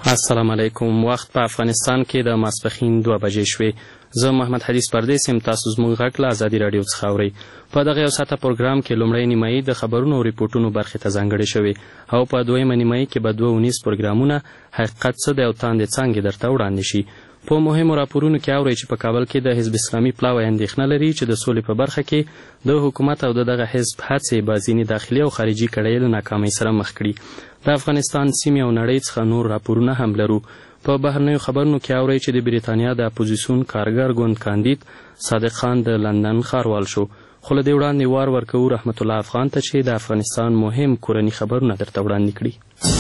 السلام علیکم. وخت په افغانستان کې د ماسپښین 2 بجې شوې. زه محمد حدیث پردیس یم. تاسو زموږ غږ له ازادي راډیو څخه اورئ. په دغه یو ساعته پروګرام کې لومړی نیمایي د خبرونو او ریپورټونو برخې ته ځانګړې شوې او په دویمه نیمایي کې به 2 ونیز پروګرامونه حقیقت څه دی او تاندې څانګې درته وړاندې شي. په مهمو راپورونو کې اورئ چې په کابل کې د حزب اسلامي پلاوی اندېښنه لري چې د سولې په برخه کې د حکومت او دغه حزب هڅې به ځینې داخلي او خارجي کړۍ له ناکامۍ سره مخ کړي. د افغانستان سیمې او نړۍ څخه نور راپورونه هم لرو. په بهرنیو خبرونو کې اورئ چې د بریتانیا د اپوزیسیون کارګر ګوند کاندید صادق خان د لندن ښاروال شو. خو له دې وړاندې وار ورکوو رحمت الله افغان ته چې د افغانستان مهم کورني خبرونه درته وړاندې کړي.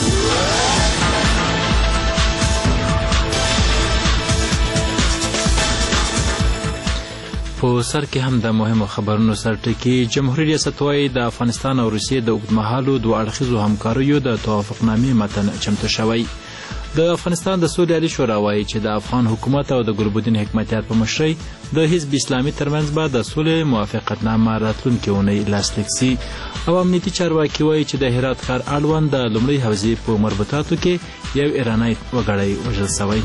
په سر کې هم د مهمو خبرونو سرټکي. جمهوریت ریاست وایي د افغانستان او روسیې د اوږدمهالو 2 اړخیزو همکاریو د توافقنامې متن چمتو شوی. د افغانستان د سولې عالي شورا وایي چې د افغان حکومت او د ګلبدین حکمتیار په مشرۍ د حزب اسلامي ترمنځ به د سولې موافقتنامه راتلونکې اونۍ لاسلیک سي. او امنیتي چارواکي وایي چې د هرات ښار اړوند د لومړۍ حوزې په مربوطاتو کې یو ایرانی وګړی وژل شوی.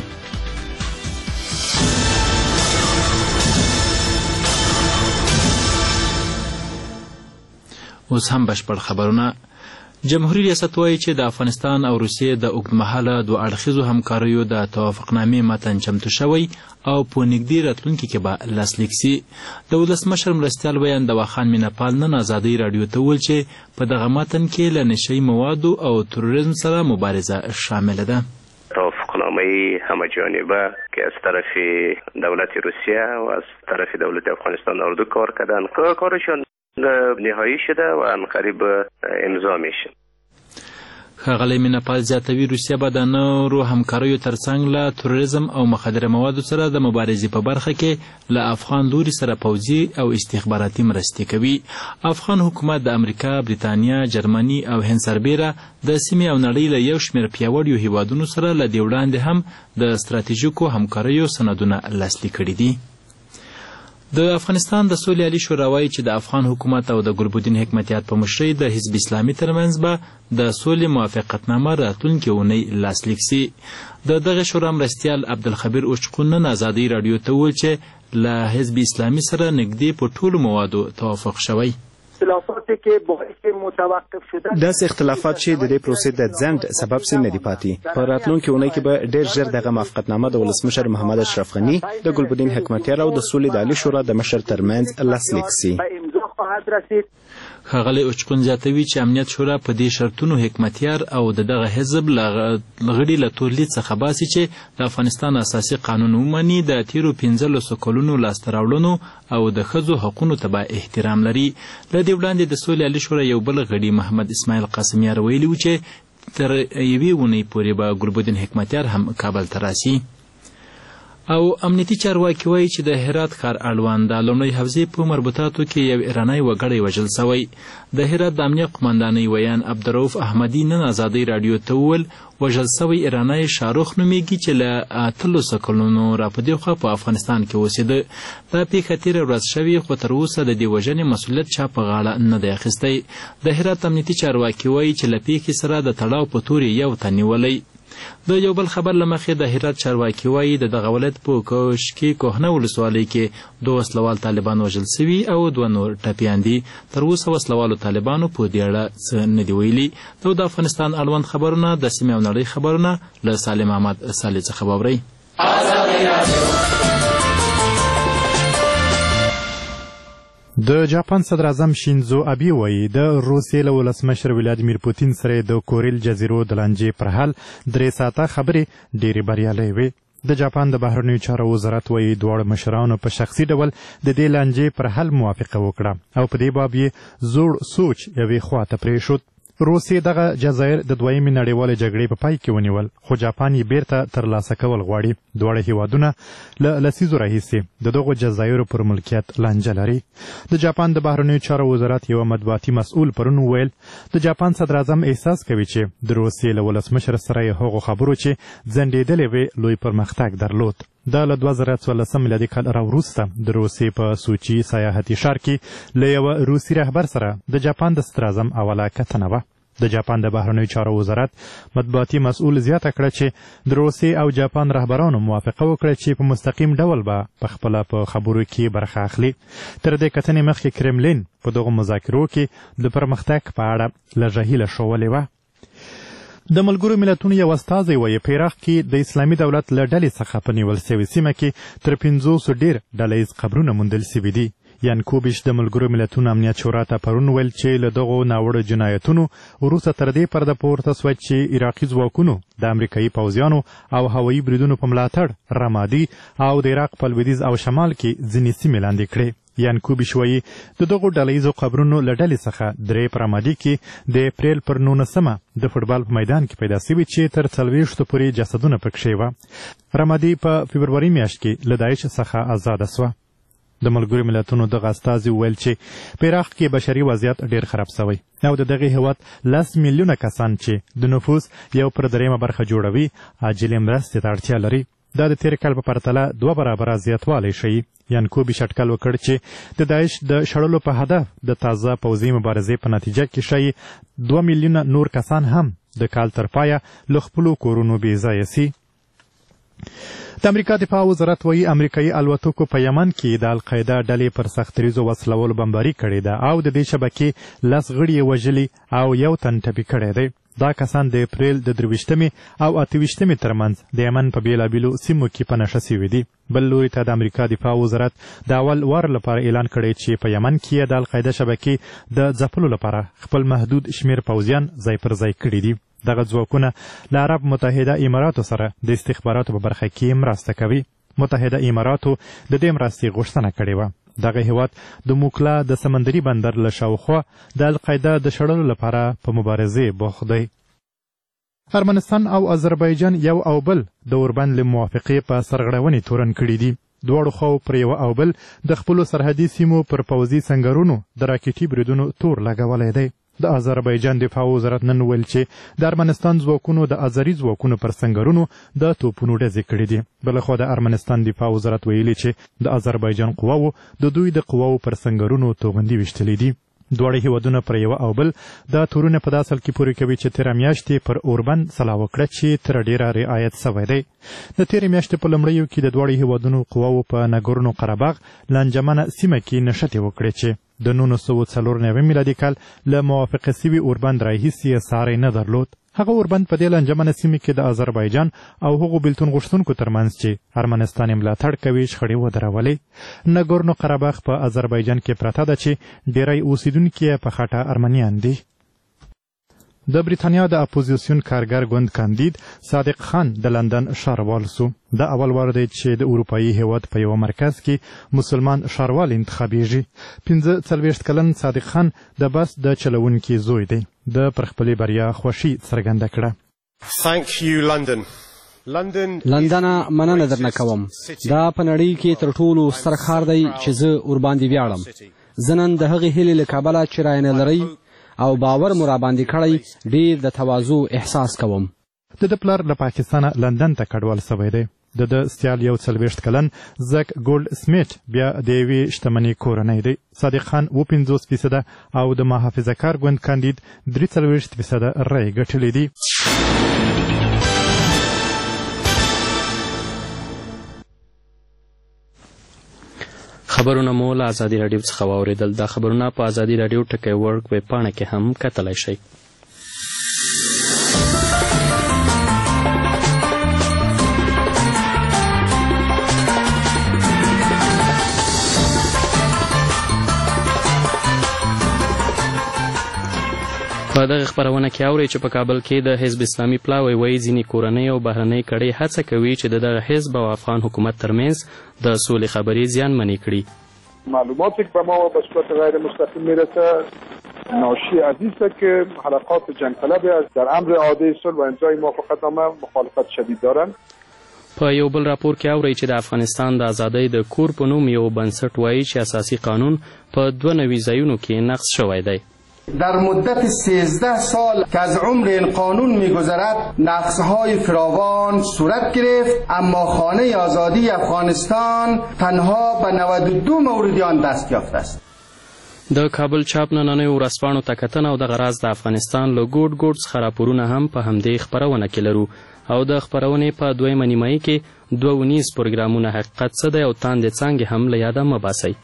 اوس هم بشپړ خبرونه. جمهوریت ریاست وایي چې د افغانستان او روسیې د اوږدمهاله 2 اړخیزو همکاریو د توافقنامې متن چمتو شوی او په نږدې راتلونکي کې به لاسلیک سي. د ولسمشر مرستیال ویاند دوا خان مینهپال نن ازادۍ راډیو ته وویل چې په دغه متن کې له نشهیي موادو او تروریزم سره مبارزه شامله ده. توافقنامه همه‌جانبه که از طرف دولت روسیه و از طرف دولت افغانستان اردو کار کردن کارشون نهایی شده و عنقریب امضا میشه. ښاغلی مینهپال زیاتوي روسیه به د نورو همکاریو ترڅنګ له تروریزم او مخدره موادو سره د مبارزې په برخه کې له افغان لوري سره پوځي او استخباراتي مرستې کوي. افغان حکومت د امریکا، بریتانیا، جرمني او هند سربیره د سیمې او نړۍ له یو شمېر پیاوړیو هیوادونو سره له دې وړاندې هم د ستراتیژیکو همکاریو سندونه لاسلیک کړي دي. د افغانستان د سولې عالي شورا وایي چې د افغان حکومت او د ګلبدین حکمتیار په مشرۍ د حزب اسلامي ترمنځ به د سولې موافقتنامه راتلونکې اونۍ لاسلیک سي. د دغه شورا مرستیال عبدالخبیر اوچقون نن ازادۍ راډیو ته وویل چې له حزب اسلامي سره نږدې په ټولو موادو توافق شوی. داسې اختلافات چې د دې پروسې د ځنډ سبب سي نه دي پاتې. په راتلونکي اونۍ کې به ډېر ژر دغه موافقتنامه د ولسمشر محمد اشرف غني، د ګلبدین حکمتیار او د سولې د عالي شورا د مشر ترمنځ لاسلیک سي. ښاغلی اوچقون زیاتوي چې امنیت شورا په دې شرطونو حکمتیار او دغه حزب غړي له تور لید څخه باسي چې د افغانستان اساسي قانون ومني، د تیرو 15 کلونو لاسته راوړنو او د ښځو حقونو ته به احترام لري. له دې وړاندې د سولې عالي شورا یو بل غړي محمد اسماعیل قاسمیار ویلي و چې تر یوې اونۍ پورې به ګلبدین حکمتیار هم کابل ته راسي. او امنیتي چارواکي وایي چې د هرات ښار اړوند د لومړۍ حوزې په مربوطاتو کې یو ایرانی وګړی وژل شوی. د هرات د امنیه قمندانۍ ویان عبدالرؤف احمدي نن ازادۍ راډیو ته وویل وژل شوی ایرانی شاروخ نومیږي چې له 13 کلونو راپدېخوا په افغانستان کې اوسېده. دا پیښه تېره ورځ شوې خو تر اوسه د دې وژنې مسؤلیت چا په غاړه نه دی اخیستی. د هرات امنیتي چارواکي وایي چې له پیښې سره د تړاو په تورې یو تن نیولی. د یو بل خبر له مخې د هرات چارواکي وایي د دغه ولایت په کوشکي کوهنه ولسوالۍ کې 2 وسلوال طالبان وژل سوي او 2 نور ټپیان دي. تر اوسه وسلوالو طالبانو په دې اړه څه نه دي ویلي. د افغانستان اړوند خبرونه د سیمې او نړۍ خبرونه له سالم احمد صالح څخه واورئ. د جاپان صدر اعظم شینزو ابي وایي د روسیې له ولسمشر ولادیمیر پوتین سره د کوریل جزیرو د لانجې پر حال 3 ساعته خبرې ډېرې بریالۍ وې. د جاپان د بهرنیو چارو وزارت وایي دواړو مشرانو په شخصي ډول د دې لانجې پر حل موافقه وکړه او په دې باب یې زوړ سوچ یوې خواته پرېښود. روسیې دغه جزایر د دویمې نړیوالې جګړې په پای کې ونیول خو جاپان یې بیرته ترلاسه کول غواړي. دواړه هیوادونه له لسیزو راهیسې د دغو جزایرو پر ملکیت لانجه لري. د جاپان د بهرنیو چارو وزارت یوه مطبوعاتي مسؤل پرون وویل د جاپان صدر اعظم احساس کوي چې د روسیې له ولسمشر سره یې هغو خبرو چې ځنډېدلې وې لوی پرمختګ درلود. دا له 2014 میلادي کال راوروسته د روسیې په سوچي سیاحتي ښار کې له یوه روسي رهبر سره د جاپان د صدر اعظم اوله کتنه وه. د جاپان د بهرنیو چارو وزارت مطبوعاتي مسؤل زیاته کړه چې د روسیې او جاپان رهبرانو موافقه وکړه چې په مستقیم ډول به پخپله په خبرو کې برخه اخلي. تر دې کتنې مخکې کرملین په دغو مذاکرو کې د پرمختګ په اړه لږه هیله ښولې وه. د ملګرو ملتونو یو استازی وایي په عراق کې د اسلامي دولت له ډلې څخه په نیول سوې سیمه کې تر 500 ډېر ډله ییز قبرونه موندل سوي دي. یانکوبیش د ملګرو ملتونو امنیت شورا ته پرون ویل چې له دغو ناوړه جنایتونو وروسته تر دې پرده پورته سوه چې عراقي ځواکونو د امریکایي پوځیانو او هوایي بریدونو په ملاتړ رمادي او د عراق په لویدیځ او شمال کې ځینې سیمې لاندې کړې. یانکوبیش وایي د دغو ډله ییزو قبرونو له ډلې څخه 3 په رمادي کې د اپریل پر 19 د فوټبال په میدان کې پیدا سوي چې تر 40 پورې جسدونه پکښې وه. رمادي په فبروري میاشت کې له داعش څخه آزاده سوه. د ملګرو ملتونو دغه استازي وویل چې په عراق کې بشري وضعیت ډېر خراب سوی او د دغې هېواد 10 میلیونه کسان چې د نفوس 1/3 برخه جوړوي عاجلې مرستې ته اړتیا لري. دا د تېر کال په پرتله 2 برابره زیاتوالی ښیي. یانکوبیش اټکل وکړ چې د داعش د شړلو په هدف د تازه پوځي مبارزې په نتیجه کې ښایي 2 میلیونه نور کسان هم د کال تر پایه له خپلو کورونو بېځایه سي. د امریکا دفاع وزارت وایي امریکایي الوتکو په یمن کې د القاعده ډلې پر سختریزو وسلولو بمباري کړې ده او د دې شبکې 10 غړي یې وژلي او 1 تن ټپي کړی دی. دا کسان د اپریل د 23 او 28 ترمنځ د یمن په بېلابېلو سیمو کې په نښه سوي دي. بل لوري ته د امریکا دفاع وزارت د اول وار لپاره اعلان کړی چې په یمن کې د القاعده شبکې د ځپلو لپاره خپل محدود شمیر پوځیان ځای پر ځای کړي دي. دغه ځواکونه له عرب متحده اماراتو سره د استخباراتو په برخه کې مرسته کوي. متحده اماراتو د دې مرستې غوښتنه کړې وه. دغه هیواد د موکلا د سمندري بندر له شاوخوا د القاعده د شړلو لپاره په مبارزې بوخت دی. ارمنستان او آذربایجان یو او بل د اوربند له موافقې په سرغړونې تورن کړي دي. دواړو خواو پر یوه او بل د خپلو سرحدي سیمو پر پوځي سنګرونو د راکټي بریدونو تور لګولی دی. د آذربایجان دفاع وزارت نن ویل چې د ارمنستان ځواکونو د آذري ځواکونو پر سنګرونو د توپونو ډزې کړي دي. بلخوا د ارمنستان دفاع وزارت ویلي چې د آذربایجان قواوو د دوی د قواوو پر سنګرونو توغندي ویشتلي دي. دواړه هیوادونه پر یوه او بل دا تورونه په داسل کې پورې کوي چې تېره میاشتې پر اوربند سلا وکړه چې تر ډېره رعایت سوی دی. د تېرې میاشتې په لومړیو کې د دواړو هیوادونو قواوو په نګورنو قرهباغ له انجمنه سیمه کې نښتې وکړې چې د 1994 میلادي کال له موافقه سوي اوربند راهیسې یې ساری نه درلود. هغه اوربند په دې له انجمنه سیمې کې د آذربایجان او هغو بېلتون غوښتونکو ترمنځ چې ارمنستان یې ملاتړ کوي شخړې ودرولې. نګورنو قرهباغ په آذربایجان کې پرته ده چې ډېری اوسېدونکي یې په خټه ارمنیان دي. د بریتانیا د اپوزیسیون کارګر ګوند کاندید صادق خان د لندن ښاروال سو. دا اول وار دی چې د اروپایي هیواد په یوه مرکز کې مسلمان ښاروال انتخابیږي. 45 کلن صادق خان د بس د چلوونکي زوی دی. د پر خپلې بریا خوښي څرګنده کړه. لندنه مننه درنه کوم. دا په نړۍ کې تر ټولو ستر ښار دی چې زه ورباندې ویاړم. زه نن د هغې هیلې له کبله چې رایه نه لرئ او باور مو راباندې کړی ډېر د تواضع احساس کوم. د ده پلار له پاکستانه لندن ته کډوال سوی دی. د ده سیال 41 کلن زک ګولډ سمیت بیا د یوې شتمنې کورنۍ دی. صادق خان 50% او د محافظه کار ګوند کاندید 43% رایې ګټلې دي. خبرونه مو له ازادي راډیو څخه واورېدل. دا خبرونه په ازادي راډیو ټکی ورک ویبپاڼه کې هم کتلی شئ. په دغه خپرونه کې اورئ چې په کابل کې د حزب اسلامي پلاوی وایي ځینې کورنۍ او بهرنۍ کړۍ هڅه کوي چې د دغه حزب او افغان حکومت ترمنځ د سولې خبرې زیانمنې کړي. معلوماتی که به ما به صورت غیر مستقیم میرسه ناشی از این است که حرکات جنگ طلبی در امر اعاده صلح و امضای موافقتنامه مخالفت شدید دارند. په یو بل راپور کې اورئ چې د افغانستان د ازادۍ د کور په نوم یو بنسټ وایي چې اساسي قانون په 92 ځایونو کې نقض شوی دی. در مدت 13 سال که از عمر این قانون می‌گذرد نقض‌های فراوان صورت گرفت، اما خانه آزادی افغانستان تنها به 92 مورد آن دست یافته است. د کابل چاپ نننیو ورځپاڼو ته کتنه او دغه راز د افغانستان له ګوټ ګوټ څخه راپورونه هم په همدې خپرونه کې لرو او د خپرونې په دویمه نیمایي کې 2 ونیز پروګرامونه حقیقت څه دی او تاندې څانګې هم له یاده مه باسئ.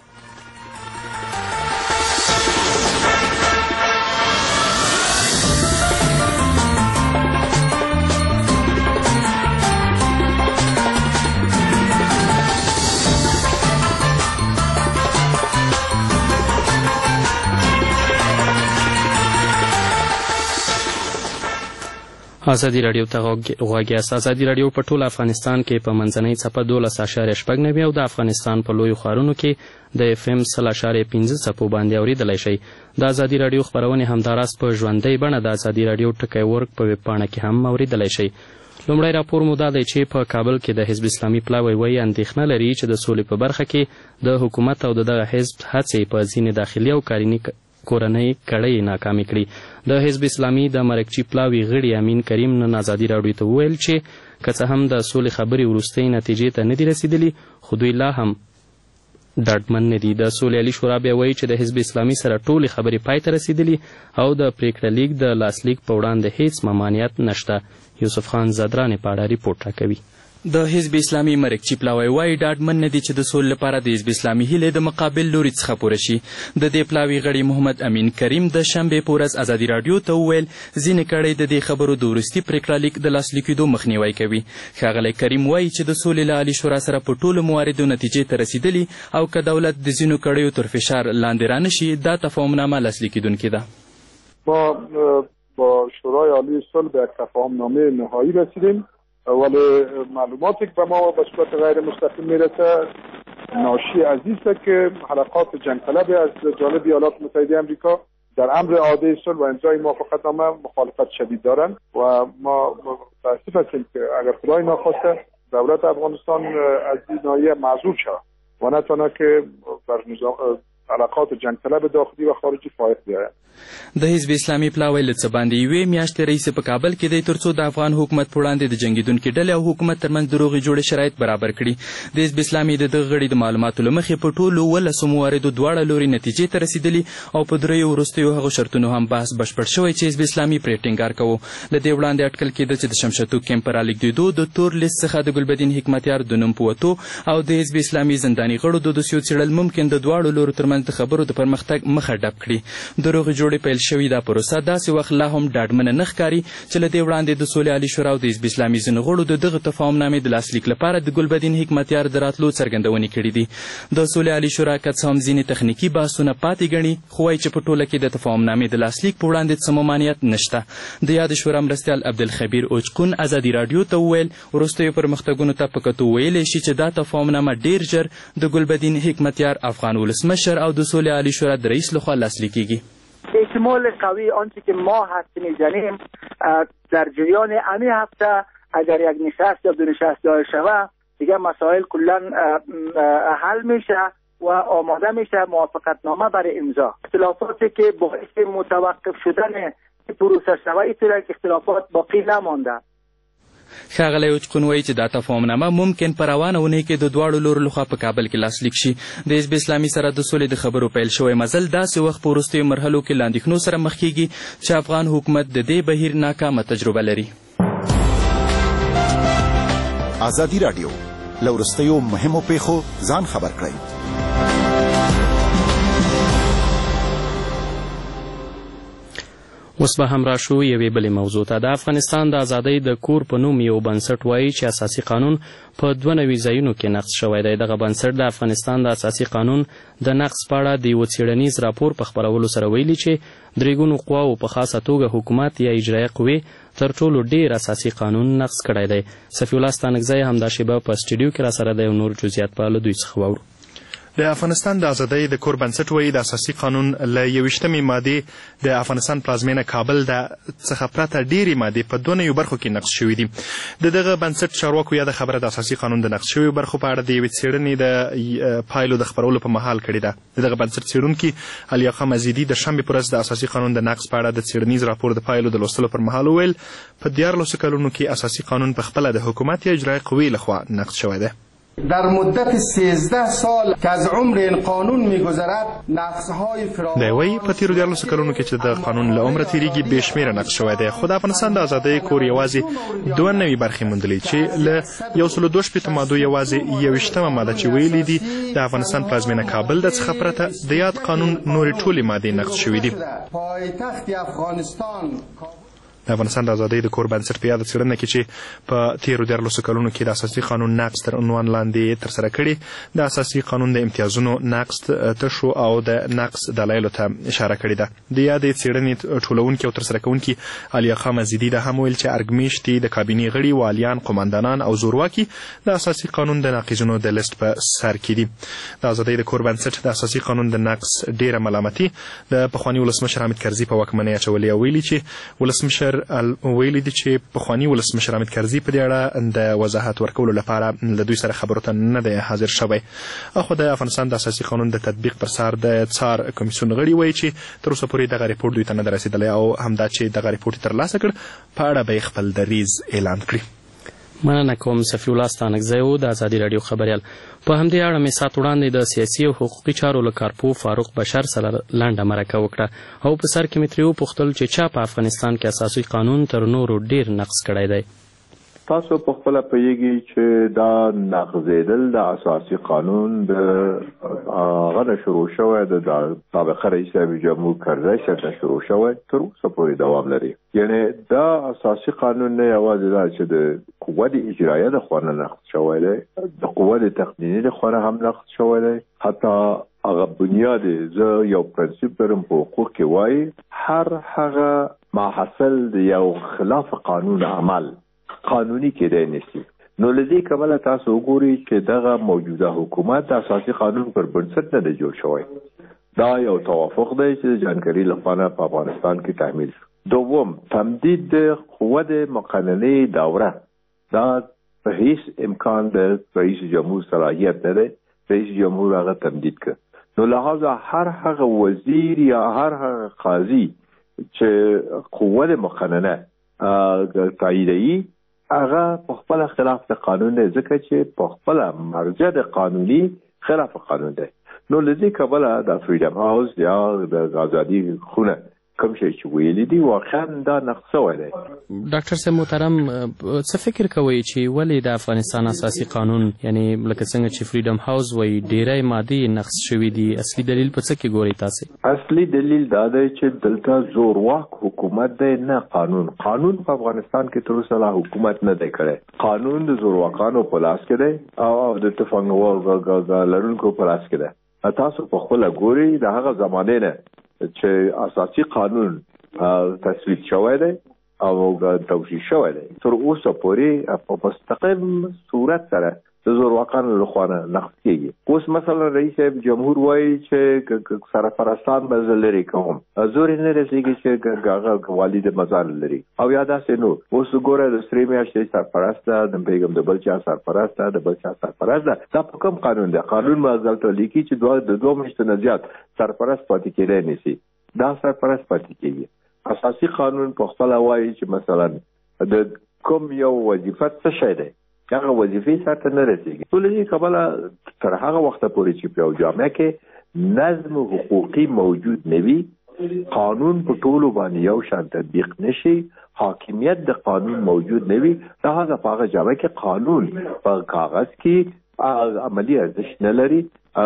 ازادي راډیو ته غوږ یاست. ازادي راډیو په ټول افغانستان کې په منځنۍ څپه 12.9 او د افغانستان په لویو ښارونو کې د FM 0.5 څپو باندې اورېدلی شئ. د ازادي راډیو خپرونې همداراز په ژوندۍ بڼه د ازادي راډیو ټکی ورک په ویبپاڼه کې هم اورېدلی شئ. لومړی راپور مو دا دی چې په کابل کې د حزب اسلامي پلاوی وایي اندېښنه لري چې د سولې په برخه کې د حکومت او د دغه حزب هڅې په ځینې داخلي او کورنۍ کړۍ ناکامې کړي. د حزب اسلامي د مرکچي پلاوي غړي امین کریم نن ازادي راډیو ته وویل چې که څه هم د سولې خبرې وروستۍ نتیجې ته نه دي رسېدلي خو دوی لا هم ډاډمن نه دي. د سولې عالي شورا بیا وایي چې د حزب اسلامي سره ټولې خبرې پای ته رسېدلي او د پرېکړه لیک د لاسلیک په وړاندې هیڅ ممانعت نشته. یوسف خان زدرانې په اړه ریپورټ راکوي. د حزب اسلامي مرکچي پلاوی وایي ډاډمن نه دي چې د سولې لپاره د حزب اسلامي هیلې د مقابل لوري څخه پوره شي. د دې پلاوي غړي محمد امین کریم د شنبې په ورځ ازادي راډیو ته وویل ځینې کړۍ د دې خبرو د وروستي پرېکړه لیک د لاسلیک کېدو مخنیوی کوي. ښاغلی کریم وایي چې د سولې له عالي شورا سره په ټولو مواردو نتیجې ته رسېدلي او که دولت د ځینو کړیو تر فشار لاندې رانشي دا تفاهمنامه لاسلیک کېدونکې ده. ما با شورای عالی صلح به یک تفاهمنامه نهایی رسیدیم ولی معلوماتی که به ما به صورت غیر مستقیم میرسه ناشی از این است که حلقات جنگ طلبی از جانب ایالات متحده آمریکا در امر اعاده صلح و امضای موافقتنامه مخالفت شدید دارند و ما متاسف هستیم که اگر خدای ناخواسته دولت افغانستان از این ناحیه معذور شود و نتونه که بر علاقات جنگ طلب داخلي و خارجي فعالیت بیاید. د حزب اسلامي پلاوی له څه باندې یوې میاشتې رئیس په کابل کې دی تر څو د افغان حکومت په وړاندې د جنګېدونکې ډلې او حکومت ترمنځ د روغې جوړې شرایط برابر کړي. د حزب اسلامي د دغه غړي د معلوماتو له مخې په ټولو 12 مواردو دواړه لوري نتیجې ته رسېدلي او په دریو وروستیو هغو شرطونو هم بحث بشپړ شوی چې حزب اسلامي پرې ټینګار کوو. له دې وړاندې اټکل کېده چې د شمشتو کیمپ په رالېږدېدو د تور لیست څخه د ګلبدین حکمتیار د نوم په وتو او د حزب اسلامي زنداني غړو د دوسیو څېړل ممکن د دواړو لورو ترمنځ د خبرو د پرمختګ مخه ډپ کړي. د روغې جوړې پیل شوې دا پروسه داسې وخت لا هم ډاډمنه نه ښکاري چې له دې وړاندې د سولې عالي شورا او د حزب اسلامي ځینو غړو د دغه تفاهمنامې د لاسلیک لپاره د ګلبدین حکمتیار د راتلو څرګندونې کړي دي. د سولې عالي شورا که څه هم ځینې تخنیکي بحثونه پاتې ګڼي خو وایي چې په ټوله کې د تفاهمنامې د لاسلیک په وړاندې څه ممانعت نشته. د یاد شورا مرستیال عبدالخبیر اوچقون ازادي راډیو ته وویل وروستیو پرمختګونو ته په کتو ویلی شي چې دا تفاهمنامه ډېر ژر د ګلبدین حکمتیار افغان ولسمشر او د سولې عالي شورا د رئیس لخوا لاسلیک کیږي. احتمال قوی آنچه که ما حدس می‌زنیم در جریان همین هفته اگر یک نشست یا دو نشست دایر شود دیگه مسائل کلا حل میشه و آماده میشه موافقتنامه برای امضا. اختلافاتی که باعث متوقف شدن پروسه شود اینطوره که اختلافات باقی نمانده. ښاغلی اوچقون وایي چې دا تفاهمنامه ممکن په روانه اونۍ کې د دواړو لورو لخوا په کابل کې لاسلیک شي. د حزب اسلامي سره د سولې د خبرو پیل شوی مزل داسې وخت په وروستیو مرحلو کې له اندېښنو سره مخ کیږي چې افغان حکومت د دې بهیر ناکامه تجربه لري. ازادي راډیو له وروستیو مهمو پیښو ځان خبر کړئ. اوس به هم راشو یوې بلې موضوع ته. د افغانستان د ازادۍ د کور په نوم یو بنسټ وایي چې اساسي قانون په 92 ځایونو کې نقض شوی دی. دغه بنسټ د افغانستان د اساسي قانون د نقض په اړه د یوه څېړنیز راپور په خپرولو سره ویلي چې درې ګونو قواو په خاصه توګه حکومت یا اجرایه قوې تر ټولو ډېر اساسي قانون نقض کړی دی. صفي الله ستانکزی همدا شیبه په سټوډیو کې راسره دی او نور جزئیات به له دوی څخه واورو. د افغانستان د ازادۍ د کور بنسټ وایي د اساسي قانون له 21مې مادې د افغانستان پلازمینه کابل څخه پرته ډېرې مادې په 2 برخو کې نقض شوي دي. د دغه بنسټ چارواکو یاده خبره د اساسي قانون د نقض شویو برخو په اړه د یوې څېړنې د پایلو د خپرولو په مهال کړې ده. د دغه بنسټ څېړونکي علیاقا مزیدي د شنبې په ورځ د اساسي قانون د نقض په اړه د څېړنیز راپور د پایلو د لوستلو پر مهال وویل په 14 کلونو کې اساسي قانون په خپله د حکومت یا اجرایه قوې لخوا نقض شوی دی. در مدت 13 سال که از عمر این قانون میگذرد نقصهای فراوان دی وایي په تیرو 14 کلونو کې چې د قانون له عمره تیریږي بې شمېره نقض شوی دی، خو د افغانستان د ازادۍ کور یوازې 2 نوي برخې موندلې چې له 122 مادو یوازې 21مه ماده چې ویلي دي د افغانستان پلازمینه کابل د څخه پرته د یاد قانون نورې ټولې مادې نقض شوي دي. پایتخت افغانستان د افغانستان د ازادۍ د کور بنسټ په یاده څېړنه کې چې په تیرو 14 کلونو کې د اساسي قانون نقض تر عنوان لاندې ترسره کړي، د اساسي قانون د امتیازونو نقض تشو او د نقض دلایلو ته اشاره کړې ده. د یادې څېړنې ټولونکي او ترسره کوونکي علي خان مزیدي دا هم ویل چې ارګمیشتي د کابینې غړي، والیان، قماندانان او زورواکي د اساسي قانون د ناقضینو د لیست په سر کې دي. د ازادۍ د کور بنسټ د اساسي قانون د نقض ډیره ملامتي د پخواني ولسمشر حامد کرزي په واکمنۍ اچولې او ویلي چې ولسمشر ویلي دي چې پخواني ولسمشر حامد کرزي په دې اړه د وضاحت ورکولو لپاره له دوی سره خبرو ته نه دی حاضر شوی. اخو د افغانستان د اساسي قانون د تطبیق پر سر د څار کمیسیون غړي وایي چې تر اوسه پورې دغه ریپورت دوی ته نه دی رسېدلی او همدا چې دغه ریپورت ترلاسه کړ په اړه به یې خپل دریځ اعلان کړي. مننه کوم صفي الله ستانکزی و د ازادي راډیو خبریال. په همدې اړه مې ساعت وړاندې د سیاسي او حقوقي چارو له کارپوه فاروق بشر سره لنډه مرکه وکړه او په سر کې مې ترې وپوښتل چې چا په افغانستان کې اساسي قانون تر نورو ډیر نقض کړی دی. تاسو په خپله پوهیږئ چې دا نقضېدل د اساسي قانون د هغه نه شروع شوی د سابقه رئیس جمهور کرزی صاحب نه شروع شوی تر اوسه پورې دوام لري. یعنې دا اساسي قانون نه یوازې دا چې د قوت اجرایه د خوا نه نقض شوی دی، د قوت تقنیني د خوا نه هم نقض شوی دی. حتی هغه بنیاد زه یو پرنسیپ لرم په حقوق کې وایي هر هغه ماحصل د یو خلاف قانون عمل قانوني کېدای نشي. نو له دې کبله تاسو وګورئ چې دغه موجوده حکومت د اساسي قانون پر بنسټ نه دی جوړ شوی. دا یو توافق دی چې د جانکاري لخوا په افغانستان کې تعمیل شو. دوم، تمدید د قوت مقننې دوره دا په هیڅ امکان د رئیس جمهور صلاحیت نه دی. رئیس جمهور هغه تمدید کړ. نو لحاظه هر هغه وزیر یا هر هغه قاضي چې قوت مقننه تاییدوي هغه په خپل خلاف د قانون دی، ځکه چې په خپل مرجع د قانوني خلاف قانون دی. نو له دې کبله د فریډم هاوس یا د ازادي خونه کوم شی چې ویلي دي واقعا دا نقض شوی دی. ډاکټر صاحب محترم، څه فکر کوئ چې ولې د افغانستان اساسي قانون یعنی لکه څنګه چې فریډم هاوس وایي ډیری مادې نقض شوي دي، اصلي دلیل په څه کې ګورئ تاسې؟ اصلي دلیل دا دی چې دلته زورواک حکومت دی نه قانون. قانون په افغانستان کې تر اوسه لا حکومت نه دی کړی. قانون د زورواکانو په لاس کې دی او د تفنګ لرونکو په لاس کې دی. تاسو په خپله ګورئ د هغه زمانې نه چې اساسي قانون تصویب شوی دی او توشیح شوی دی تر اوسه پورې په مستقیم صورت سره د زورواکانو لخوا نه نقض کېږي. اوس مثلا رئیس جمهور وایي چې سرپرستان به زه لرې کوم، زور یې نه رسېږي چې هغه والي د مزار لري او یا داسې نور. اوس ګوره د سرې میاشتې سرپرست ده، د بیګم د بل چا سرپرست ده، د بل چا سرپرست ده. دا په کوم قانون دی؟ قانون ما دلته لیکي چې د 2 میاشتو نه زیات سرپرست پاتې کېدی نشي. دا سرپرست پاتې کېږي. اساسي قانون په خپله وایي چې مثلا د کوم یو وظیفه څه شی دی هغه وظیفې سرته نه رسېږي. ټول دې کبله تر هغه وخته پورې چې په یو جامعه کې نظم حقوقي موجود نه وي، قانون په ټولو باندې یو شان تطبیق نشي، حاکمیت د قانون موجود نه وي، لهذا په هغه جامعه کې قانون په کاغذ کې عملی ارزښت نه لري،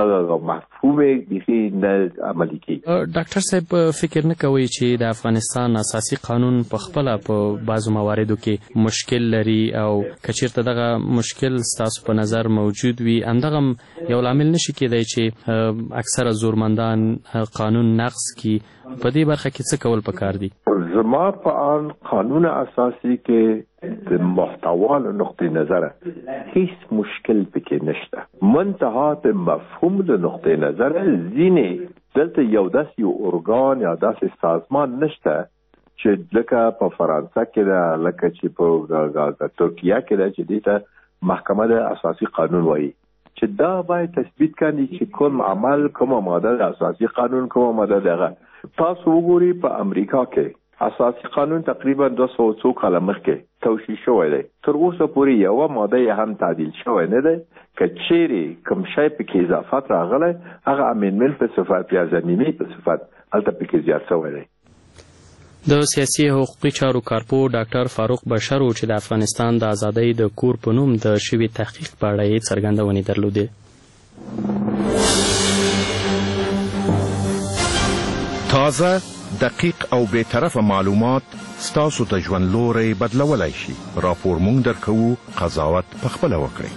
مفهوم بیخي نه عملي کېږي. ډاکټر صاحب، فکر نه کوئ چې د افغانستان اساسي قانون په خپله په بعضو مواردو کې مشکل لري او که چېرته دغه مشکل ستاسو په نظر موجود وي همدغه یو لامل نشي کېدی چې اکثره زورمندان قانون نقض کړي؟ په دې برخه کې څه کول پکار دي؟ زما په آن قانون اساسي کې د محتوا له نقطې نظره هیڅ مشکل پکې نشته. منتها د مفهوم له نقطې نظره ځینې دلته یو ارګان یا داسې سازمان نشته چې لکه په فرانسه کې ده، لکه چې په ترکیه کې ده چې دې ته محکمه د اساسي قانون وایي چې دا باید تثبیت کړي چې کوم عمل کومه ماده د اساسي قانون کومه ماده دغه. تاسو وګورئ په امریکا کې اساسي قانون تقریبا 200 کاله مخکې توشیح شوی دی. تر اوسه پورې یوه ماده یې هم تعدیل شوی نه دی. که چیرې کوم شی پکې اضافات راغلی هغه امندمنټ په صفت یا ضمیمي په صفت هلته پکې زیات شوی دی. د سیاسي حقوقي چارو کارپو ډاکټر فاروق بشر چې د افغانستان د ازادۍ د کور په نوم د شوي تحقیق په اړه یې څرګندونې درلودې. تازه، دقیق او بی‌طرفه معلومات ستاسو د ژوند لوری بدلولی شي. راپور مونږ درکوو، قضاوت پخپله وکړئ.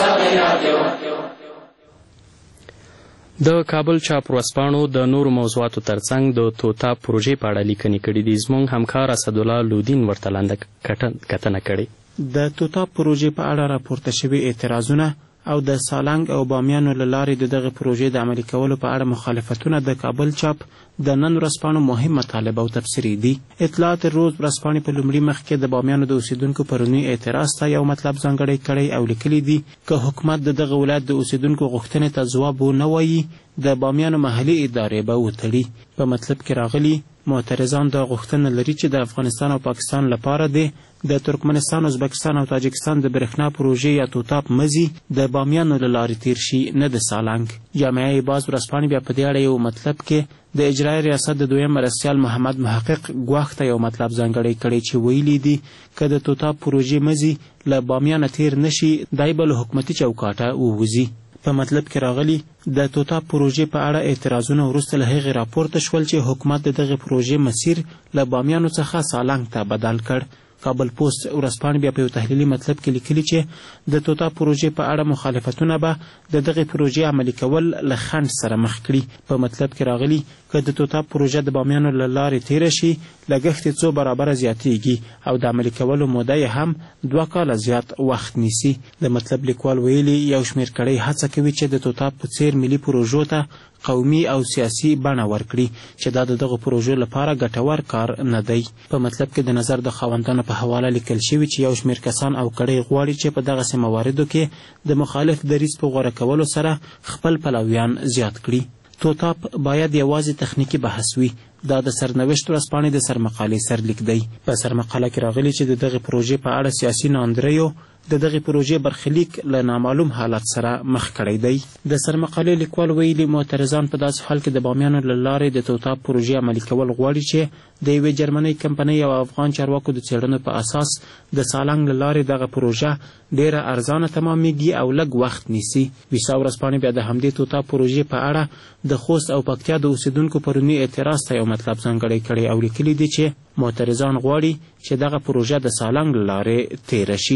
د کابل چاپ ورځپاڼو د نورو موضوعاتو ترڅنګ د توتا پروژې په اړه لیکنې کړي دي. زموږ همکار اسدالله لودین ورته لنډه کتنه کړې. د توتا پروژې په اړه راپورته شوي اعتراضونه او د سالنګ او بامیانو له لارې د دغه پروژې د عملي کولو په اړه مخالفتونه د کابل چاپ د نن ورځپاڼو مهم مطالب او تبصرې دي. اطلاعات روز ورځپاڼې په لومړي مخ کې د بامیانو د اوسیدونکو پرونی اعتراض ته یو مطلب ځانګړی کړی او لیکلي دي که حکومت د دغه ولایت د اوسیدونکو غوښتنې ته ځواب ونه وایي د بامیانو محلي ادارې به وتړي. په مطلب کې راغلي معترضان دا غوښتنه لري چې د افغانستان او پاکستان لپاره د ترکمنستان، ازبکستان او تاجکستان د برېښنا پروژې یا توتاپ مزي د بامیانو له لارې تیر شي، نه د سالنګ. جامعه باز ورځپاڼې بیا په دې اړه یو مطلب کې د اجرایي ریاست د دویم مرستیال محمد محقق ګواښ ته یو مطلب ځانګړی کړی چې ویلي دي که د توتاپ پروژې مزي له بامیانه تیر نشي دی به له حکومتي چوکاټه ووځي. په مطلب کې راغلي د توتاپ پروژې په اړه اعتراضونه وروسته له هغې راپورته شول چې حکومت د دغې پروژې مسیر له بامیانو څخه سالنګ ته بدل کړ. کابل پوسټ ورځپاڼې بیا په یو تحلیلي مطلب کې لیکلي چې د توتا پروژې په اړه مخالفتونه به د دغې پروژې عملي کول له خنډ سره مخ کړي. په مطلب کې راغلي که د توتا پروژه د بامیانو له لارې تیره شي لګښت یې څو برابره زیاتیږي او د عملي کولو موده یې هم 2 کاله زیات وخت نیسي. د مطلب لیکوال ویلي یو شمېر کړۍ هڅه کوي چې د توتا په څېر ملي پروژو ته قومي او سیاسي بڼه ورکړي چې دا د دغه پروژو لپاره ګټور کار نه دی. په مطلب کې د نظر د خاوندانو په حواله لیکل شوي چې یو شمېر کسان او کړۍ غواړي چې په دغسې مواردو کې د مخالف دریځ په غوره کولو سره خپل پلویان زیات کړي. توتاپ باید یوازې تخنیکي بحث وي. دا د سرنوشت ورځپاڼې د سرمقالې سرلیک دی. په سرمقاله کې راغلي چې د دغې پروژې په اړه سیاسي ناندریو د دغې پروژې برخلیک له نامعلوم حالت سره مخ کړی دی. د سرمقالې لیکوال ویلي معترضان په داسې حال کې د بامیانو له لارې د توتاپ پروژې عملي کول غواړي چې د یوې جرمنۍ کمپنۍ او افغان چارواکو د څېړنو په اساس د سالنګ له لارې دغه پروژه ډېره ارزانه تمامیږي او لږ وخت نیسي. ویسا ورځپاڼې بیا د همدې توتاپ پروژې په اړه د خوست او پکتیا د اوسیدونکو پرونی اعتراض ته یو مطلب ځانګړی کړی او لیکلي دي چې معترضان غواړي چې دغه پروژه د سالنګ له لارې تیره شي.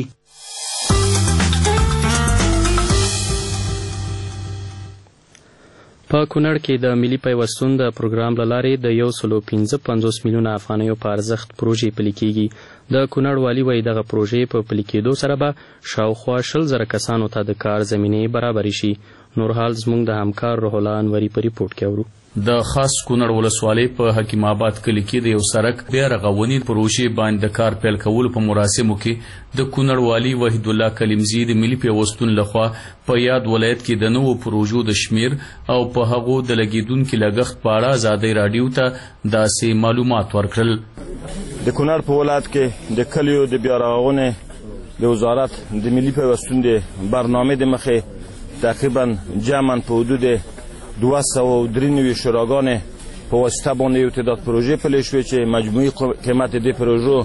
په کونړ کې د ملي پیوستون د پروګرام له لارې د 155 میلیونه افغانیو په ارزښت پروژې پلي کیږي. د کونړ والي وایي دغه پروژې په پلي کېدو سره به شاوخوا 20,000 کسانو ته د کار زمینې برابرې شي. نور حال زموږ د همکار روح الله انوري په ریپورټ کې اورو. د خاص کونړ ولسوالۍ په حکیم آباد کلي کې د یو سړک بیا رغونې پروژې باندې د کار پیل کولو په مراسمو کې د کونړ والي وحید الله کلیمزي د ملي پیوستون لخوا په یاد ولایت کې د نوو پروژو د شمیر او په هغو د لګیدونکي لګښت په اړه ازادۍ راډیو ته داسې معلومات ورکړل. د کونړ په ولایت کې د کلیو د بیا رغونې د وزارت د ملي پیوستون د برنامې د مخې تقریبا جمعاً په حدود 293 شوراګانې په واسطه باندې یو تعداد پروژې پلي شوې چې مجموعي قیمت دې پروژو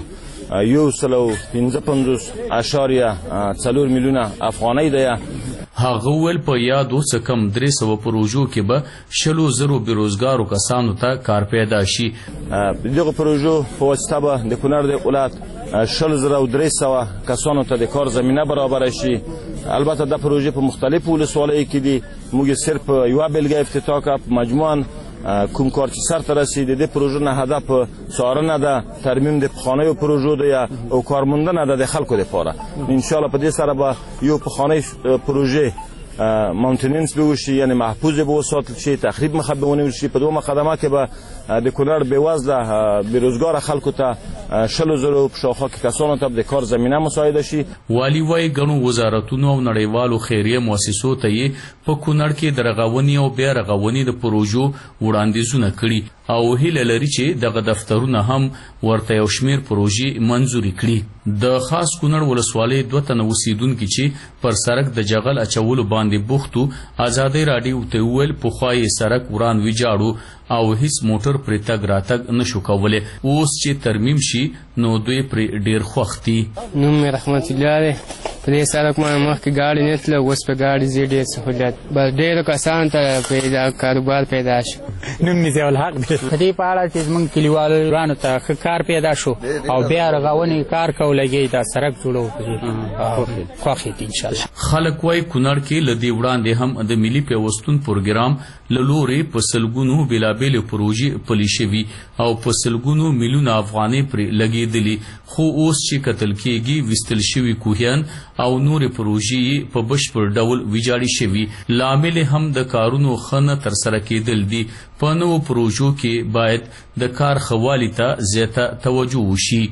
155.4 میلیونه افغانۍ دی. هغه ویل په یادو څه کم 300 پروژو کې به 100,000 بېروزګارو کسانو ته کار پیدا شي. دغه پروژو په واسطه به د کونړ د ولایت 10,300 کسانو ته د کار زمینه برابره شي. البته دا پروژې په مختلفو ولسوالیو کې دي. موږ صرف یوه بېلګه افتتاح کړه. مجموعاً کوم کار چې سرته رسید د پروژو نه هدف څارنه ده، ترمیم د پخوانیو پروژو ده او کارموندنه ده د خلکو لپاره. انشاءالله په دې سره به یو پخوانی پروژې مونتیننس به وشي، یعنی محفوظ به وساتل شي، تخریب مخه به ونیول شي. په دوه مقدمه کې به د کونړ بېوزله بېروزګاره خلکو ته 100,000 په شاوخوا کې کسانو ته د کار زمینه مساعده شي. والي وایي ګڼو وزارتونو او نړیوالو خیریه مؤسسو ته یې په کونړ کې د رغونې او بیا رغونې د پروژو وړاندیزونه کړي او هیله لري چې دغه دفترونه هم ورته یو شمیر پروژې منظوري کړي. د خاص کونړ ولسوالۍ 2 تنه اوسیدونکي چې پر سړک د جغل اچولو باندې بوختو ازادۍ راډیو ته وویل پخوا یې سړک وران ویجاړو او هیڅ موټر پرې تګ راتګ نشو کولی. اوس چې ترمیم شي نو دوی پرې ډیر خوښ دي. نوم مې رحمت الله دی. په دې سړک باندې مخکې ګاډي نه تله، اوس په ګاډي ځي. ډېر سهولیت بس ډېرو کسانو ته کاروبار پیدا شو. نوم مې ضیاءالحق دی. په دې په اړه چې زموږ کلیوالو ته ښه کار پیدا شو او بیا رغونې کار کو لګي دا سړک جوړو خوښ دي انشاءالله. خلک وایي کونړ کې له دې وړاندې هم د ملي پیوستون پروګرام له لورې په سلګونو بېلابېلې پروژې پلي شوي او په سلګونو میلیونه افغانۍ پرې لګېدلي، خو اوس چې کتل کېږي ویستل شوي کوهیان او نورې پروژې په بشپړ ډول ویجاړې شوي. لامل هم د کارونو ښه نه ترسره کېدل دي. په نوو پروژو کې باید د کار ښه والي ته زیاته توجه وشي.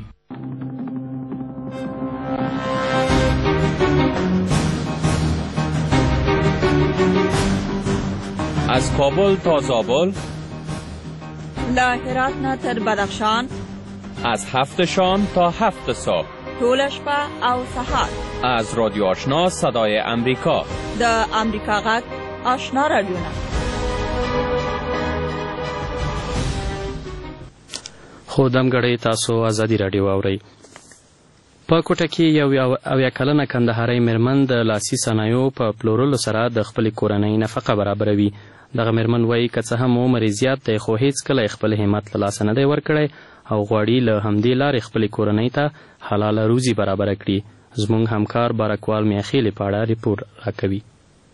از کابل تا زابل، له هرات نه تر بدخشان، از 7 شام تا 7 صبح، طول شپه او سحر، از رادیو آشنا صدای امریکا، د امریکا غږ آشنا رادیوونه. خو دمګړی تاسو ازادي راډیو اورئ. په کوټه کې یو اویا کلنه کندهارۍ مېرمن د لاسي صنایعو په پلورلو سره د خپلې کورنۍ نفقه برابروي. دغه مېرمن وایي که څه هم عمر یې زیات دی خو هیڅکله یې خپل همت له لاسه نه دی ورکړی او غواړي له همدې لارې خپلې کورنۍ ته حلاله روزي برابره کړي. زموږ همکار بارکوال میاخیلې په اړه ریپورټ راکوي.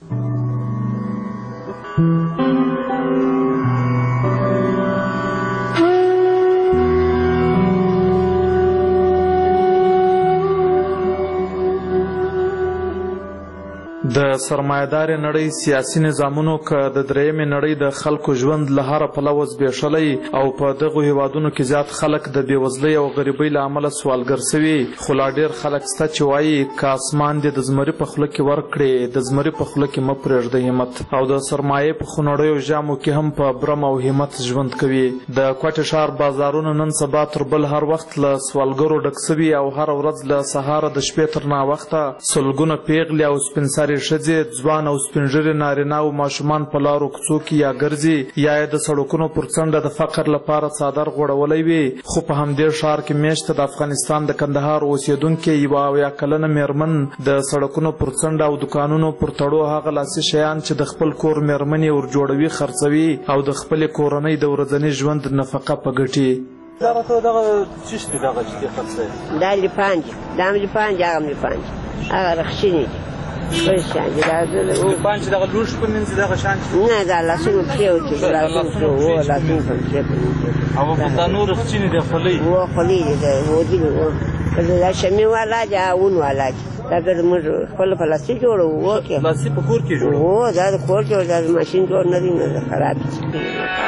د سرمایه‌دارې نړۍ سیاسي نظامونو که د درېیمې نړۍ د خلکو ژوند له هره پلوه زبېښلی او په دغو هیوادونو کې زیات خلک د بېوزلۍ او غریبۍ له امله سوالګر سوي، خو لا ډېر خلک شته چې وایي که اسمان دې د زمري په خوله کې ورکړې د زمري په خوله کې مه پرېږده همت. او د سرمایې په خونړیو ژامو کې هم په برم او همت ژوند کوي. د کوټې ښار بازارونه نن سبا تر بل هر وخت له سوالګرو ډک سوي او هره ورځ له سهاره د شپې تر ناوخته سلګونه پیغلې او سپین سرې ښځې، ځوان او سپین ږیري نارینه او ماشومان په لارو کوڅو کې یا ګرځي یا یې د سړکونو پر څنډه د فقر لپاره څادر غوړولی وي. خو په همدې ښار کې میاشته د افغانستان د کندهار اوسېدونکې یوه اویا کلنه مېرمن د سړکونو پر څنډه او دوکانونو پر تړو هغه لاسي شیان چې د خپل کور مېرمنې ورجوړوي خرڅوي او د خپلې کورنۍ د ورځني ژوند نفقه په ګټي. دغه څه شي دغه چې دې خرڅوي؟ دا لیپانج، دا هم لیپانج، هغه هم لیپانج، هغه رخشینې دي. لیپانج چې دغه لوښ په منځ دغه شان نه دا لاسونو پښې چې لاسونو پښې او دا نور رخچینې دي خولۍ خولۍ دي ودي دا شمې والا دي اون والا دي. دا که موږ خپل پلاستي جوړوو پلاستي په کور کې جوړوو دا د کور کې دا ماشین جوړ نه دي نه خراب دي.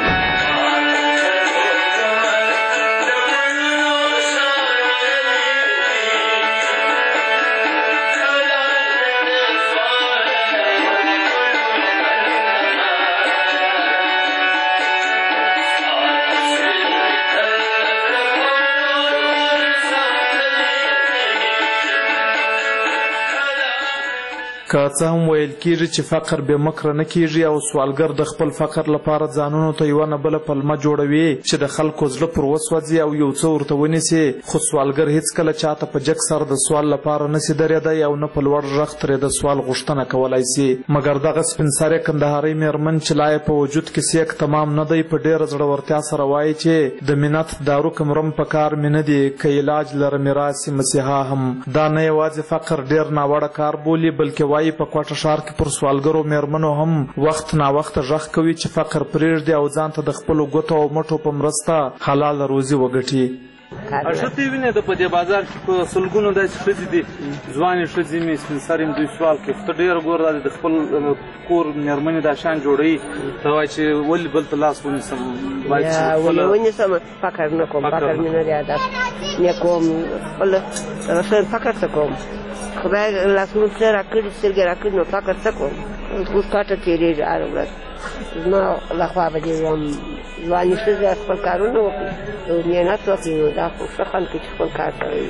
که څه هم ویل کېږي چې فقر بې مکره نه کېږي او سوالګر د خپل فقر لپاره ځانونو ته یوه نه بله پلمه جوړوي چې د خلکو زړه پر وسوځي او یو څه ورته ونیسي، خو سوالګر هیڅکله چاته په جګ سر د سوال لپاره نسي درېدی او نه په لوړ غږ ترې د سوال غوښتنه کولی سي. مګر دغه سپین سرې کندهارۍ مېرمن چې لا یې په وجود کې سیک تمام نه دی په ډېره زړورتیا سره وایي چې د منت دارو که مرم په کار مې نه دي که علاج لرم راسي مسیحا هم. دا نه یوازې فقر ډېر ناوړه کار بولي بلکې وایي په کوټه ښار کې پر سوالګرو مېرمنو هم وخت ناوخته غږ کوي چې فقر پرېږدي او ځان ته د خپلو ګوتو او مټو په مرسته حلاله روزي وګټي. ښځې وینې د په دې بازار کې په سلګونو داسې ښځې دي، ځوانې ښځې مې سپین سرې م دوی سوال کوي خو ته ډېره ګوره دا د خپل کور مېرمنې دا شیان جوړوي ته وایي چې ولې بل ته لاس ونیسم ولې ونیسم فقر نه کوم فقر مې نه دی عادت نه کوم خپل فقر څه کوم خدای لاسونو څه راکړي سترګې راکړي نو فقر څه کوم اوس کاټه تېرېږي هره ورځ زما لخوا به دې وایم ځوانې ښځې خپل کارونه وکړي محنت وکړي نو دا خو ښه خلک چې خپل کار کوي.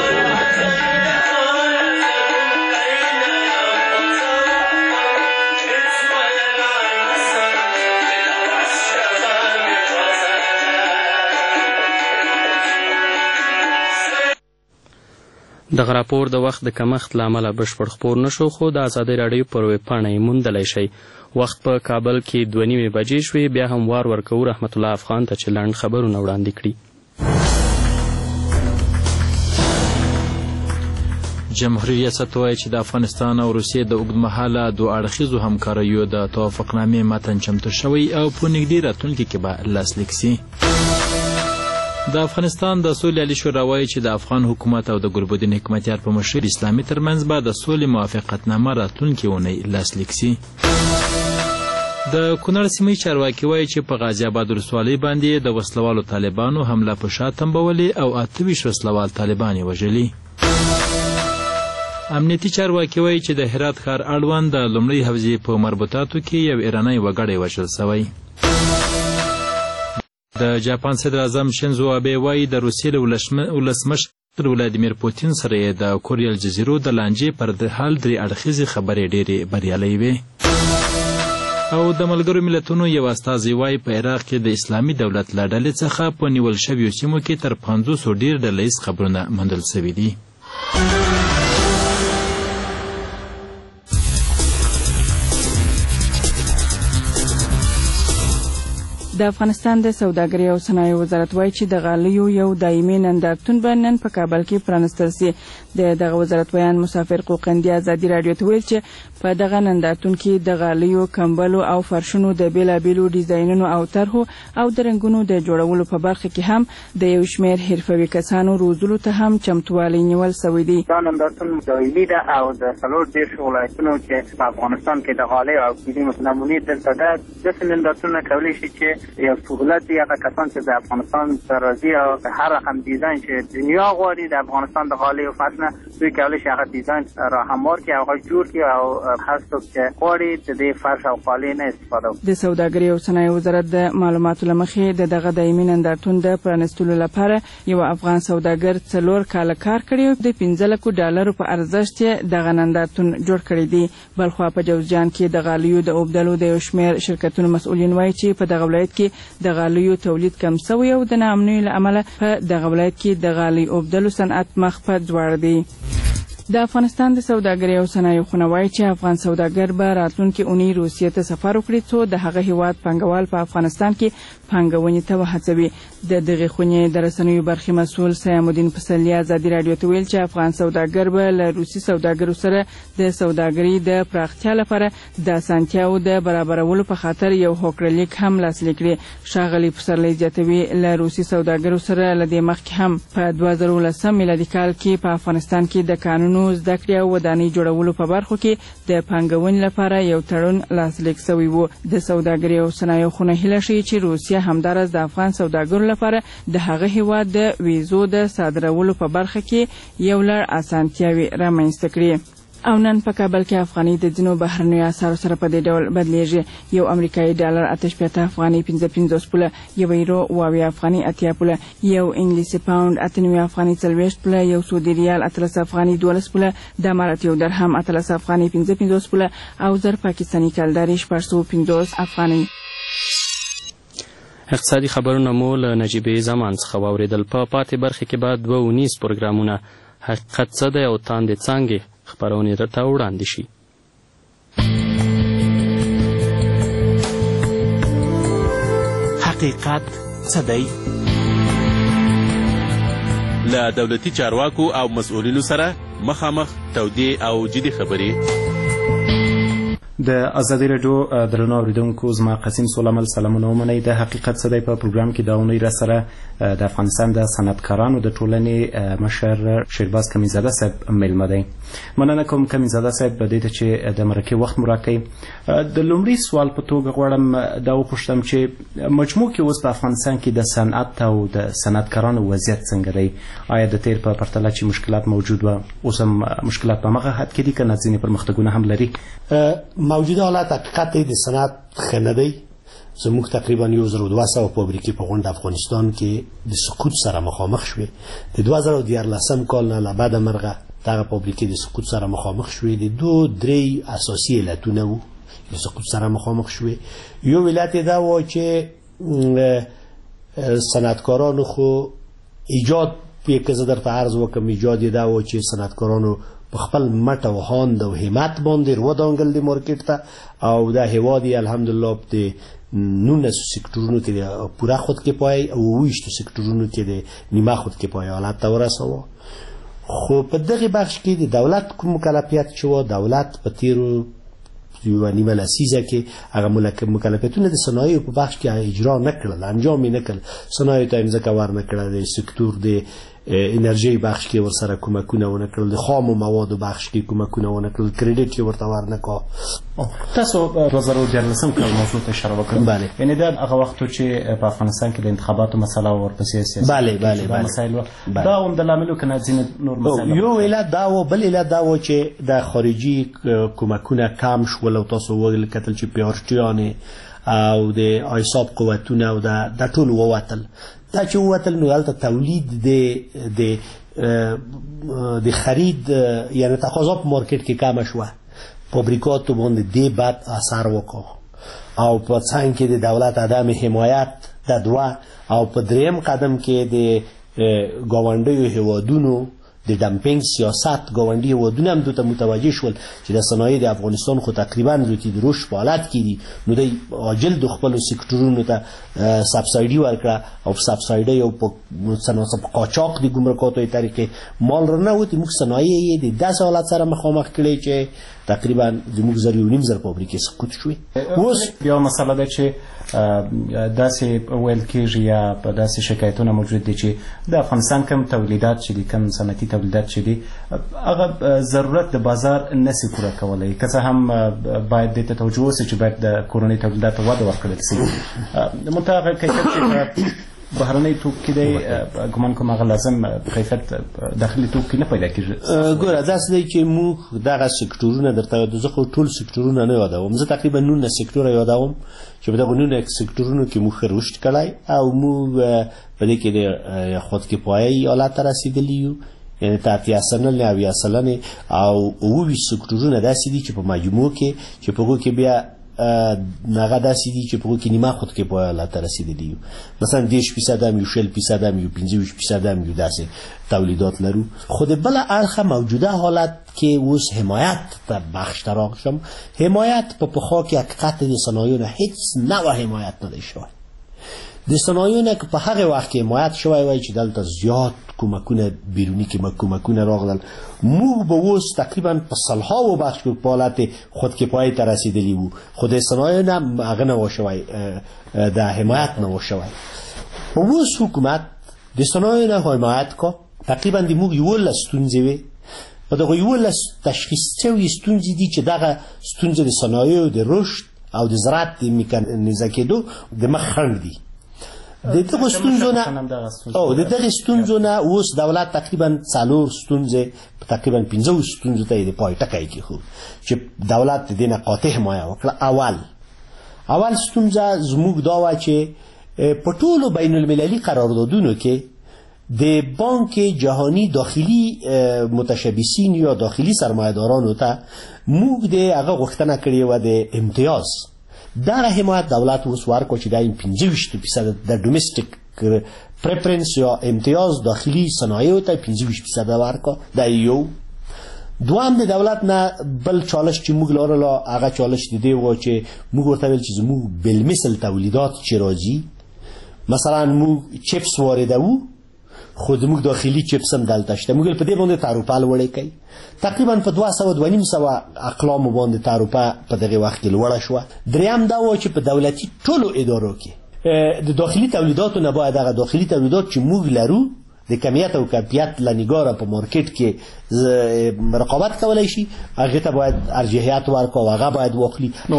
دغه راپور د وخت د کمښت له امله بشپړ خپور نه شو، خو د ازادۍ راډیو پر ویبپاڼه یې موندلی شئ. وخت په کابل کې 2:30 بجې شوې. بیا هم وار ورکوو رحمت الله افغان ته چې لنډ خبرونه وړاندې کړي. جمهوریت ریاست وایي چې د افغانستان او روسیې د اوږدمهاله دوه اړخیزو همکاریو د توافقنامې متن چمتو شوی او په نږدې راتلونکي کې به لاسلیک سي. د افغانستان د سولې عالي شورا وایي چې د افغان حکومت او د ګلبدین حکمتیار په مشرۍ اسلامي ترمنځ به د سولې موافقتنامه راتلونکې اونۍ لاسلیک سي. د کونړ سیمې چارواکي وایي چې په غازي آباد ولسوالۍ باندې د وسلوالو طالبانو حمله په شا تنبولې او 28 وسلوال طالبان یې وژلي. امنیتي چارواکي وایي چې د هرات ښار اړوند د لومړۍ حوزې په مربوطاتو کې یو ایرانی وګړی وژل شوی. د جاپان صدر اعظم شینزو آبه وایي د روسیې له ولسمشر ولادیمیر پوتین سره یې د کوریل جزیرو د لانجې پر حال 3 اړخیزې خبرې ډېرې بریالۍ وې. او د ملګرو ملتونو یو استازی وایي په عراق کې د اسلامي دولت له ډلې څخه په نیول شویو سیمو کې تر 500 ډېر ډله ییز خبرونه موندل شوي دي. د افغانستان د سوداګرۍ او صنایعو وزارت وایي چې د غالیو یو دایمي نندارتون به نن په کابل کې پرانستل سي. دغه وزارت ویان مسافر قوقندي ازادي راډیو ته ویل چې په دغه نندارتون کې د غالیو، کمبلو او فرشونو د بیلابیلو ډیزاینونو او طرحو او د رنګونو د جوړولو په برخه کې هم د یو شمېر حرفوي کسانو روزلو ته هم چمتووالی نیول سوی دی. دا نندارتون دایمي ده او د 40 ولایتونو چې په افغانستان کې د غالۍ او کیلیم نمونې دلته ده. داسې نندارتونونه کولی شي چې یو سهولت دی هغه کسان چې د افغانستان ته راځي او هر رقم ډیزاین چې دنیا غواړي د افغانستان د غالۍ او فرش نه دوی کولی شي هغه ډیزاین را هموار کړي او جوړ کړي او هر څوک چې غواړي د دې فرش او غالۍ نه استفاده وکړي. د سوداګرۍ او صنایعو وزارت د معلوماتو له مخې دغه دایمي نندارتون د پرانستلو لپاره یو افغان سوداګر 4 کاله کار کړی او د $15,000 په ارزښت دغه نندارتون جوړ کړی دی. بلخوا په جوزجان کې د غالیو د اوبدلو د یو شمېر شرکتونو مسؤلین وایي چې په دغه ولایت کې د غالیو تولید کم شوی او د ناامنۍ له امله په دغه ولایت کې د غالۍ اوبدلو صنعت مخ په ځوړ دی. د افغانستان د سوداګرۍ او صنایعو خونه وایي چې افغان سوداګر به راتلونکې اونۍ روسیې ته سفر وکړي څو د هغه هیواد پانګوال په افغانستان کې پانګونې ته وهڅوي. د دغې خونې د رسنیو برخې مسؤل سیام الدین پسرلي ازادي راډیو ته ویل چې افغان سوداګر به له روسي سوداګرو سره د سوداګرۍ د پراختیا لپاره د اسانتیاو د برابرولو په خاطر یو هوکړلیک هم لاسلیک کړي. ښاغلي پسرلي زیاتوي له روسي سوداګرو سره له دې مخکې هم په 2019 میلادي کال کې په افغانستان کې د قانون زده کړې او ودانۍ جوړولو په برخو کې د پانګونې لپاره یو تړون لاسلیک شوی و. د سوداګرۍ او صنایعو خونه هیله ښیي چې روسیه همدارس د افغان سوداګرو لپاره د هغه هیواد د ویزو د صادرولو په برخه کې یو لړ اسانتیاوې رامنځته کړي. او نن په کابل کې افغاني د ځینو بهرنیو اسعارو سره په دې ډول بدلیږي. یو امریکایي ډالر 85 افغاني 55 پوله، یو یورو 22 افغاني 80 پوله، یو انګلیسي پاوند 98 افغاني 40 پوله، یو سعودي ریال 13 افغاني 12 پوله، د امارات یو درهم 13 افغاني 55 پوله او زر پاکستاني کلداري 650 افغاني. اقتصادي خبرونه مو له نجیبې زمان څخه واوریدل. په پاتې برخه کې بعد 2 پروګرامونه حقیقت څه دی او تاندې څانګې خبرونه درته وړاندې شي. حقیقت څه دی؟ له دولتي چارواکو او مسؤلینو سره مخامخ تودې او جدي خبرې. د ازادي راډیو درنو اوریدونکو زما قسیم سولمل سلامونه ومنئ. د حقیقت څه دی په پروګرام کې د اونۍ را سره د افغانستان د صنعتکارانو د ټولنې مشر شیرباز کمینزاده صاحب میلمه دی. مننه کوم کمینزاده صاحب دې ته چې د مرکې وخت مو راکوئ. د لومړي سوال په توګه غواړم دا وپوښتم چې مجموع کې اوس په افغانستان کې د صنعت او د صنعتکارانو وضعیت څنګه دی؟ آیا د تیر په پرتله چې مشکلات موجود وه اوس هم مشکلات په مغه حد کې دي که نه ځینې پرمختګونه هم لري؟ موجوده حالت حقیقت د صنعت ښه نه دی. زموږ تقریبا 1200 فابریکې په غونډ افغانستان کې د سقوط سره مخامخ شوې. د 2014 کال نه له بعده مرغه دغه فابریکې د سقوط سره مخامخ شوې. د 2-3 اساسي علتونه وو د سقوط سره مخامخ شوې. یو علت دا و چې صنعتکارانو خو ایجاد په که زه درته عرض وکړم ایجاد یې دا و چې صنعتکارانو په خپل مټ او هاند او همت باندې ودانګل د مارکیټ ته او دا هیواد یې الحمدلله د 19 سکتورونو کې د پوره خودکفایي او 20 سکتورونو کې د نیمه خودکفایي حالت ته ورساوه. خو په دغه بخش کې د دولت کوم مکلفیت چې و دولت په تیرو یو نیمه لسیزه کې هغه مکلفیتونه د صنایعو په بخش کې اجرا نه کړل، انجام یې نه کړل. صنایعو ته ځمکه ور نه کړه، د سکتور د انرژي بخش کې ورسره کومکونه ونه کړل، د خامو موادو بخش کې کومکونه ونه کړل، کریډټ یې ورته ور نه کړ. تاسو 2014 کال موضوع ته اشاره وکړه. بله، یعنی دا هغه وخت چې په افغانستان کې د انتخاباتو مسله او ورپسې سیاست بله مسایل دا هم د لاملو کنه ځینې نور مسایل. یو علت دا و، بل علت دا و چې د خارجي کومکونه کم شول او تاسو وګورئ کتل چې پیارټیانې او د ایساب قوتونه او د ټول ووتل. دا چې ووتل نو هلته تولید د خرید یعنی تقاضا په مارکیټ کې کمه شوه، فابریکاتو باندې دې بد اثر وکړ او په څنګ کې د دولت عدم حمایت د دوه او په دریم قدم کې د ګاونډیو هیوادونو د ډمپینګ سیاست ګاونډي هیوادونه هم دوی ته متوجه شول چې د صنایع د افغانستان خو تقریبا روتي د رشد په حالت کې دي، نو د عاجل د خپلو سکتورونو ته سبسایډي ورکړه او سبسایډي او په قاچاق د ګمرکاتو طریقې مال رانهوتې. موږ صنایع یې د داسې حالت سره مخامخ کړی چې تقریبا زموږ 1.5 فابریکې سقوط شوې. اوس بیا مسله ده چې داسې ویل کېږي یا په داسې شکایتونه موجود دي چې د افغانستان کم تولیدات چې دي، کم صنعتي تولیدات چې دي، هغه ضرورت د بازار نشي پوره کولی. که څه هم باید دې ته توجه وشي چې باید د کورنۍ تولیداتو وده ورکړل شي. منتها هغه کیفیت چې بهرنۍ توکي دی ګمان کوم هغه لازم کیفیت داخلي توکي نه پیدا کېږي. ګوره داسې دی چې موږ دغه سکتورونه درته یادوم، زه خو ټول سکتورونه نه یادوم، زه تقریبا 19 سکتوره یادوم چې په دغه 19 سکتورونو کې موږ رشد کړی او موږ په دې کې د خودکفایي حالت ته رسېدلي یو، یعنی ته 80 سلنه او 80 سلنه او 20 سکتورونه داسې دي چې په مجموع کې چې په هغو کې بیا هغه داسې دي چې په هغو کې نیمه خودکفایي حالت ته رسېدلي یو. مثلا 10% هم یو 20% هم یو 25% هم یو داسې تولیدات لرو. خو د بله اړخه موجوده حالت کې اوس حمایت ته بخش ته راغشم. حمایت په پخوا کې حقیقت د صنایعو نه هیڅ نوع حمایت نه دی شوی. د صنایعو نه که په هغه وخت کې حمایت شوی وای چې دلته زیات کومکونه بیروني کومکونه راغلل، موږ به اوس تقریبا په سلهاو بخش کې په حالت خودکفایي ته رسېدلي وو. خو د صنایعو نه هغه نه و شوی، د حمایت نه و شوی. اوس حکومت د صنایعو نه حمایت کا تقریبا د موږ 11 ستونزې وې. په دغه 11 تشخیص شوي ستونزې دي چې دغه ستونزې د صنایعو د رشد او د زراعت د میکانیزه کېدو د مخ خنډ دي. د دغه ستونزو نه اوس دولت تقریبا 4 ستونزې تقریبا 15 ستونزو ته د پای ټکی کېښود چې دولت د دې نه قاطع حمایه وکړه. اول ستونزه زموږ دا وه چې په ټولو بین المللي قراردادونو کې د بانک جهانی داخلي متشبثین یا داخلي سرمایه‌دارانو ته موږ د هغه غوښتنه کړې وه د امتیاز. دغه حمایت دولت اوس ورکړ چې دا 25% د ډومېسټک پریفرنس یا امتیاز داخلي صنایعو ته 25% ورکړ. دا یو. دوام د دولت نه بل چالش چې موږ لرلو هغه چالش د دې و چې موږ ورته ویل چې زموږ بالمثل تولیدات چې راځي، مثلا موږ چپس واردوو خو زموږ داخلي چپس هم دلته شته، موږ په دې باندې تعرفه لوړې کوي. تقریبا په 200 اقلامو باندې تعرفه په دغه وخت کې لوړه شوه. دریم دا و چې په دولتي ټولو ادارو کې د داخلي تولیداتو نه باید هغه داخلي تولیدات چې موږ لرو د کمیت او کیفیت لنګاره په مارکیټ کې رقابت کولای شي، هغه ته باید ارجحیت ورکړو او هغه باید واخلي. نو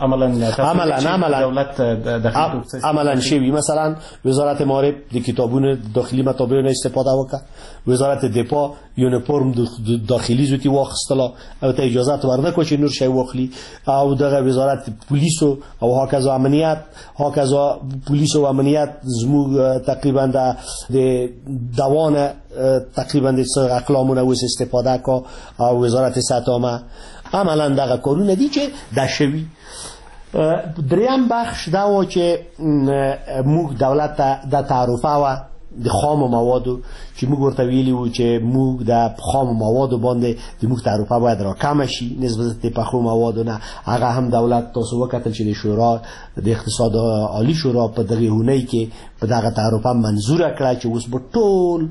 عملا شوی. مثلا وزارت معارف د کتابونو داخلي مطابع نه استفاده وکړه، وزارت دفاع یونیفورم داخلي زوتی واخیستله او ته اجازه ورنکړه چې نور شی واخلي او دغه وزارت پولیسو او هاکذا امنیت هاکذا پولیس او امنیت زموږ تقریبا د دوان تقریبا د اقلامونه اوس استفاده کا او وزارت صحت عامه عملا دغه کارونه دي چې د شوي. دریم بخش دا و چې موږ دولت ته د تعرفه و د خام موادو چې موږ ورته ویلي وو چې موږ د خام موادو باندې د موږ تعرفه باید راکمه شي نسبت د پخو موادو نه. هغه هم دولت تاسو وکتل چې د شورا د اقتصاد عالی شورا په دغه هونۍ کې په دغه تعرفه منظوره کړه چې اوس به ټول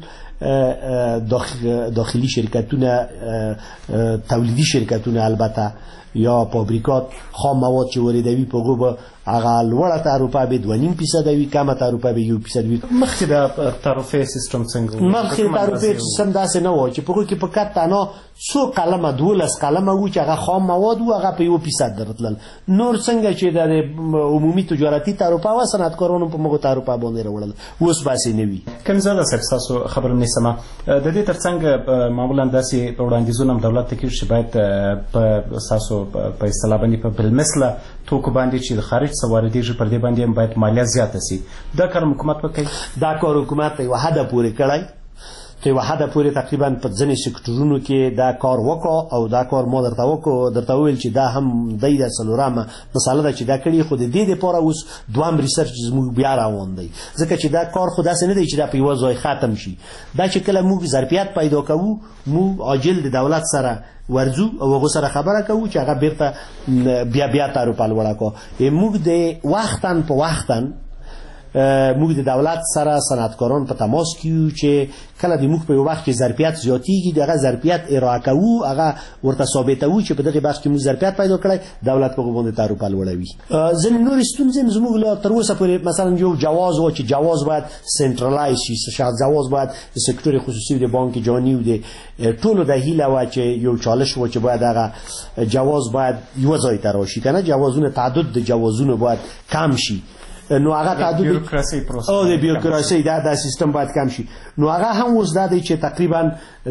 داخلي شرکتونه تولیدي شرکتونه البته یا فابریکات خام مواد چې واردوي په هغو به هغه لوړه تعرفه به 2.5% وي کمه تعرفه به 1% وي. مخکې د تعرفې سیستم څنګه و؟ مخکې د تعرفې سیستم داسې نه و چې په هغو کې په کټ تنها څو قلمه 12 قلمه وو چې هغه خام مواد وو هغه په 1% درتلل. نور څنګه چې د عمومي تجارتي تعرفه و صنعتکارانو په مغو تعرفه باندې راوړل اوس باسي نه وي. کمزاده صاحب تاسو خبره نیسمه د دې ترڅنګ معمولا داسې وړاندیزونه دولت ته کېږي چې باید په تاسو په اصطلاح باندې په بالمثله توکو باندې چې د خارج څخه واردېږي پر دې باندې هم باید مالیه زیاته سي. دا کار حکومت وکړي. دا کار حکومت یوه حده پورې کړی ته یوه حده پورې تقریبا په ځینې سکتورونو کې دا کار وکړو او دا کار ما درته وویل چې دا هم دی د څلورمه مسله ده چې دا کړي خو د دې دپاره اوس دویم ریسرچ زموږ بیا روان دی ځکه چې دا کار خو داسې نه دی چې دا په یوه ځای ختم شي. دا چې کله موږ ظرفیت پیدا کوو موږ عاجل د دولت سره ورځو او هغه سره خبره کوو چې هغه بیرته بیا تعرفه لوړه کو. موږ د وختن په وختن موږ د دولت سره صنعتکاران په تماس کیو چې کله د موږ په یو وخت کې ظرفیت زیاتیږي دغه ظرفیت ارائه کوو هغه ورته ثابتوو چې په دغه بخش کې موږ ظرفیت پیدا کړی دولت په باندې تعرفه لوړوي. ځینې نور ستونزې زموږ لا تر اوسه پورې مثلا یو جواز و چې جواز باید سنټرالایز شي جواز باید د سکتور خصوصي د بانک جهانی و د ټولو د هیله و چې یو چالش و چې باید هغه جواز باید یو ځای ته راشي کنه جوازونه تعدد د جوازونو باید کم شي نو هغه تعدد بیروکراسي پروسه او د بیروکراسي دا سیستم باید کم شي. نو هغه هم اوس دا دی چې تقریبا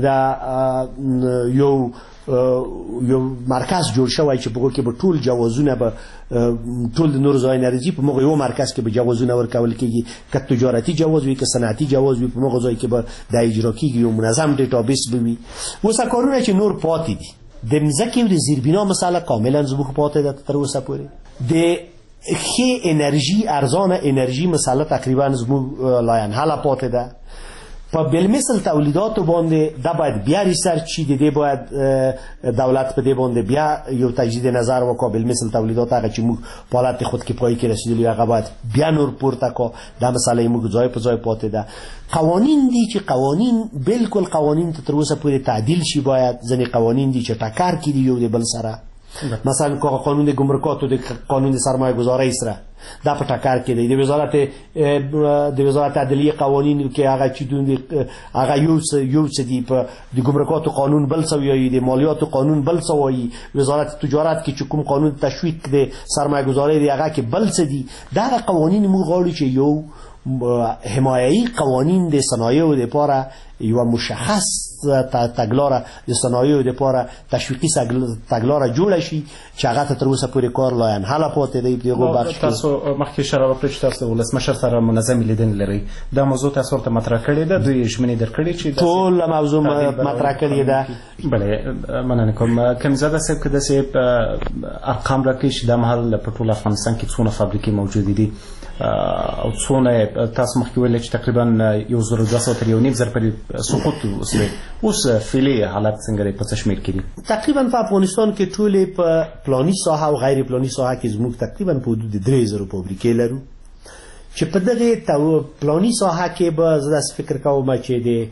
د یو مرکز جوړ شوی چې په هغو کې به ټول جوازونه به ټول د نورو ځایونو نه راځي په هغه یو مرکز کې به جوازونه ورکول کېږي که تجارتي جواز وي که صنعتي جواز وي په هغه ځای کې به د اجرا کېږي یو منظم ډیټابیس به وي. اوس کارونه چې نور پاتې دي د مځکې او د زیربنا مسله کاملا زموږ پاتې ده تر اوسه پورې. د ښې انرژي ارزانه انرژي مسله تقریبا زموږ لاینحله پاتې ده. په بالمثل تولیداتو باندې دا باید بیا ریسرچ شي د دې باید دولت په دې باندې بیا یو تجدید نظر وکړي. بالمثل تولیدات هغه چې موږ په حالت خودکفایي کې رسیدلي هغه باید بیا نور پورته کړو. دا مسله موږ ځای په ځای پاتې ده. قوانین دي چې قوانین بالکل قوانین ته تر اوسه پورې تعدیل شي. باید ځینې قوانین دي چې ټکر کړي یو د بل سره مثلا قانون د ګمرکاتو د قانون د سرمایه گذارۍ سره دا په ټکر کې دی. د وزارت عدلیه قوانین کې هغه چې هغه یو څه دي په د ګمرکاتو قانون بل څه وایي د مالیاتو قانون بل څه وایي وزارت تجارت کې چې کوم قانون تشویق د سرمایه گذارۍ دی هغه کې بل څه دي. دا قوانین موږ غواړو چې یو حمایوي قوانین د صنایعو لپاره یو مشخص تګلاره د صنایعو لپاره تشویقي تګلاره جوړه شي چې هغه ته تر اوسه پورې کار لاینحله پاتې دی. په دغه بخش کې تاسو مخکې اشاره وکړه چې تاسو د ولسمشر سره منظمې لیدنې لرئ. دا موضوع تاسو ورته مطرح کړې ده دوی ژمنې درکړې چې ټول موضوع مطرح کړې ده. بله مننه کوم. کمزاده صاحب که داسې ارقام راکړئ چې دا مهال په ټول افغانستان کې څونه فابریکې موجودې دي او څونه تاسو مخکې ویل چې تقریبا 1200 تر 1.5 پورې سقوط وسوی. اوس فعلي حالت څنګه دی په څه شمېر کې دي؟ تقریبا په افغانستان کې ټولې په پلاني ساحه او غیر پلاني ساحه کې زموږ تقریبا په حدود 3000 فابریکې لرو چې په دغه پلاني ساحه کې به زه داسې فکر کوم چې د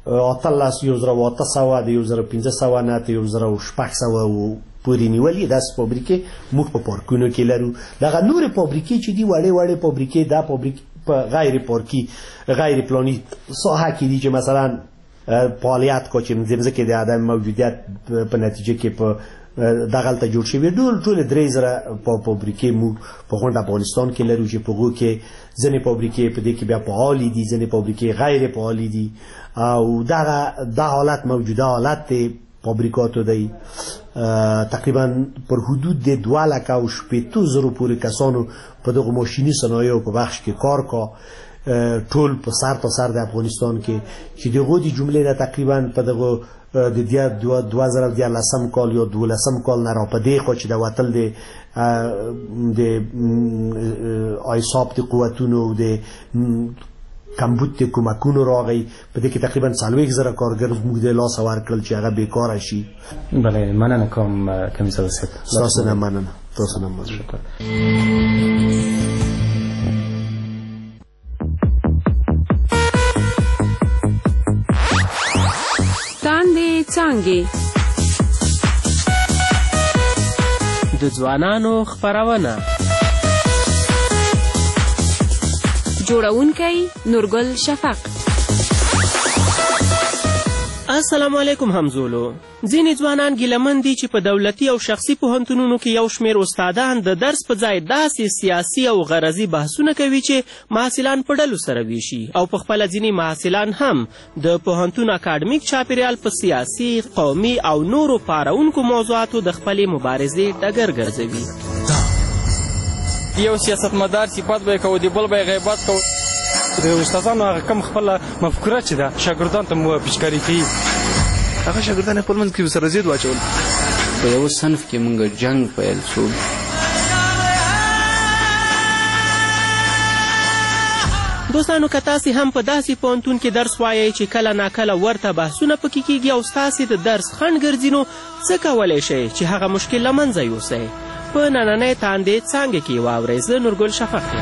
1800 د 1500 نه تر 1600 پورې نیولې داسې فابریکې موږ په پارکونو کې لرو. دغه نورې فابریکې چې دي وړې فابریکې دا فابریکې په غیر پارکي غیر پلاني ساحه کې دي چې مثلا فعالیت کو چې ځمکې د عدم موجودیت په نتیجه کې په دغلته جوړ شوي ټول 3000 فابریکې مو په غونډه افغانستان کې لرو چې په هغو کې ځینې فابریکې په دې کې بیا فعالې دي ځینې فابریکې غیر فعالې دي او دا حالت موجوده حالت دی فابریکاتو دی تقریبا پر حدود د 2,80,000 پورې کسانو په دغه ماشیني صنایعو په بخش کې کار کا ټول په سر تا سر د افغانستان کې چې دغه د جملې نه تقریبا په دغه د 2013 کال یا 12 کال نه را په دې خو چې د وتل د ایصاب د قوتونو د کمبود د کومکونو راغی په دې کې تقریبا 40,000 کارګر موږ د لاس ورکړل چې هغه بیکاره شي. بله مننه کوم کمیسر صاحب. تاسو نه مننه. تاسو نه مننه. څانګې د ځوانانو خپرونه جوړونکی نورګل شفق. السلام علیکم همزولو. ځینې ځوانان ګیلهمن دي چې په دولتي او شخصي پوهنتونونو کې یو شمېر استادان د درس په ځای داسې سیاسي او غرضي بحثونه کوي چې محصلان په ډلو سره ویشي او په خپله ځینې محصلان هم د پوهنتون اکاډمیک چاپیریال په سیاسي، قومي او نورو پارونکو موضوعاتو د خپلې مبارزې ډګر ګرځوي. یو سیاستمدار صفت به یې کوو، د بل به یې غیبت کوو. د استادانو هغه کم خپله مفکوره چې ده شاګردانو ته مو پیشکاري کوي، هغه شاګردان خپل منځ کې ورسره ضد واچول. په یوه صنف کې موږ جنګ پیل شو. دوستانو که تاسې هم په داسې پوهنتون کې درس وایئ چې کله ناکله ورته بحثونه پکې کیږي او ستاسې د درس خنډ ګرځي، نو څه کولی شئ چې هغه مشکل له منځه یوسئ؟ په نننۍ تاندې څانګې کې واورئ. زه نورګل شفق یم.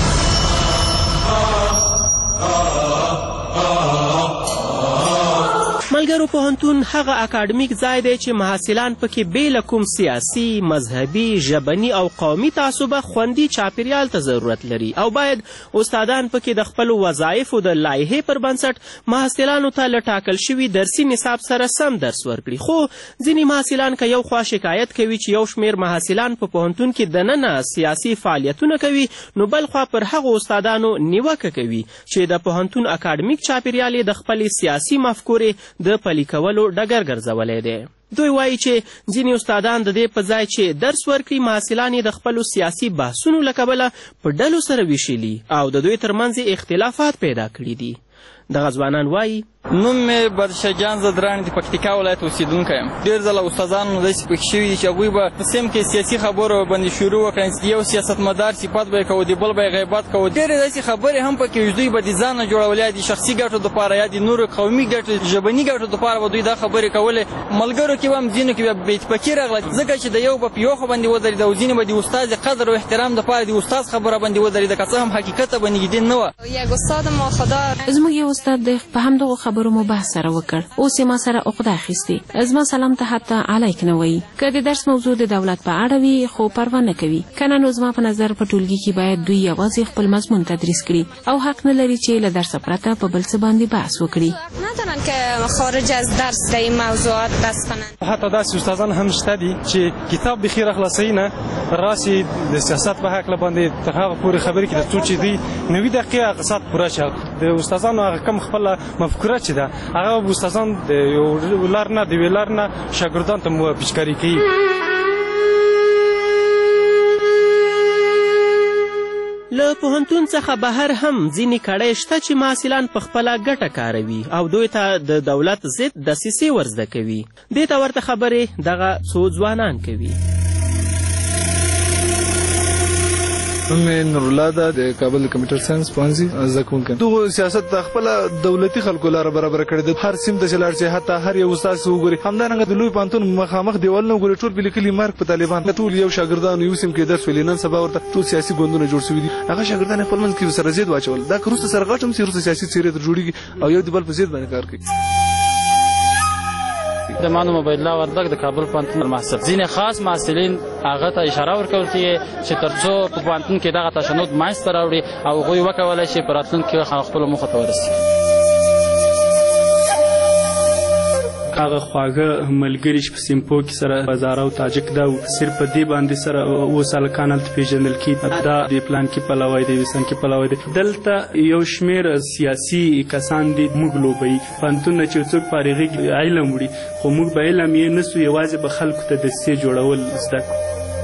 ملګرو، پوهنتون هغه اکاډمیک ځای دی چې محصلان پکې بې له کوم سیاسي، مذهبي، ژبني او قومي تعصبه خوندي چاپیریال ته ضرورت لري او باید استادان پکې د خپلو وظایفو د لایحې پر بنسټ محصلانو ته له ټاکل شوي درسي نصاب سره سم درس ورکړي. خو ځینې محصلان که یو خوا شکایت کوي چې یو شمېر محصلان په پوهنتون کې دننه سیاسي فعالیتونه کوي، نو بل خوا پر هغو استادانو نیوکه کوي چې د پوهنتون اکاډمیک چاپیریال یې د خپلې سیاسي مفکورې د پلي کولو ډګر ګرځولی دی. دوی وایي چې ځینې استادان د دې په ځای چې درس ورکړي، محصلان یې د خپلو سیاسي بحثونو له کبله په ډلو سره ویشلي او د دوی ترمنځ اختلافات پیدا کړي دي. دغه ځوانان وایي نوم مې بدرشاه زدران د پکتیکا ولایت اوسېدونکی یم. ډېر ځله استادانو داسې پکې شوي دي چې هغوی به په سیم کې سیاسي خبرو باندې شروع وکړي، یو سیاستمدار صفت به یې کوو، د بل به یې غیبت کوو. ډېرې داسې خبرې هم پکې چې دوی به د ځانه جوړولې، د شخصي ګټو دپاره یا د نورو قومي ګټو، ژبني ګټو دپاره به دوی دا خبرې کولې. ملګرو کې به هم ځینو کې بیا بې اتفاقي راغله، ځکه چې د یو به په یو خوا باندې ودرېده او ځینې به د استاد د قدر او احترام دپاره د استاد خبره باندې ودرېده، که څه هم حقیقت ته به نږدې نه وه. یک استاد ماخدار زموږ یو استاد دی، په همدغو خبرو مو بحث سره وکړ. اوس یې ما سره عقده اخیستې، زما سلام ته حتی علیک نه وایي. که د درس موضوع د دولت په اړه وي خو پروا نه کوي، که نه نو زما په نظر په ټولګي کې باید دوی یوازې خپل مضمون تدریس کړي او حق نه لري چې له درسه پرته په بل څه باندې بحث وکړي. ندارن که خارج از درس د این موضوعات بحث کنن. حتی داسې استادان هم شته دي چې کتاب بخیر خلاصوي نه راسي د سیاست په هکله باندې تر هغه پورې خبرې کوي څو چې دوی 90 دقیقې هغه ساعت پوره شي. د استادانو هغه کم خپله مفکوره چې ده هغه استادان د یو لار نه د یوې لار نه شاګردانو ته مو پیشکاري کوي. له پوهنتون څخه بهر هم ځینې کړۍ شته چې محصلان په خپله ګټه کاروي او دوی ته د دولت ضد دسیسې ورزده کوي. دې ته ورته خبرې دغه څو ځوانان کوي. نوم مې نورالله ده، د کابل د کمپیوټر ساینس پوهنځي زده کوونکی. دغو سیاست د خپله دولتي خلکو لاره برابره کړې ده. هر سیم ته چې لاړ شي، حتی هر یو استاد چې وګوري، همدارنګه د لوی پوهنتون مخامخ دیوالونه وګوري، ټول پې لیکلي مرګ په طالبان. ټول یو شاګردانو یو سیم کې درس ویلي، نن سبا ورته ټول سیاسي ګوندونه جوړ شوي دي. هغه شاګردان خپل منځ کې ورسره ضد واچول. دا که وروسته سره غټ هم سي، وروسته سیاسي څېرې تر جوړېږي او یو د بل په ضد باندې کار کوي. د مانو موبایل الله وردګ د کابل پوهنتون محصل. ځینې خاص محصلین هغه ته اشاره ورکول کېږي چې تر څو په پوهنتون کې دغه تشنج منځته راوړي او هغوی وکولی شي په راتلونکي کې خپلو موخو ته ورسي. هغه خواږه ملګري چې په سیمپو کې سره بازار او تاجک دا صرف په دې باندې سره اوس هلکان هلته پېژندل کېږي دا د پلان کې پلوی دی ویسن کې پلوی دی. دلته یو شمېر سیاسي کسان دي موږ لوبوي پوهنتونونه چې څوک په هغې کې علم وړي خو موږ به علم یې نه سو یوازې به خلکو ته دسیسې جوړول زده کړو.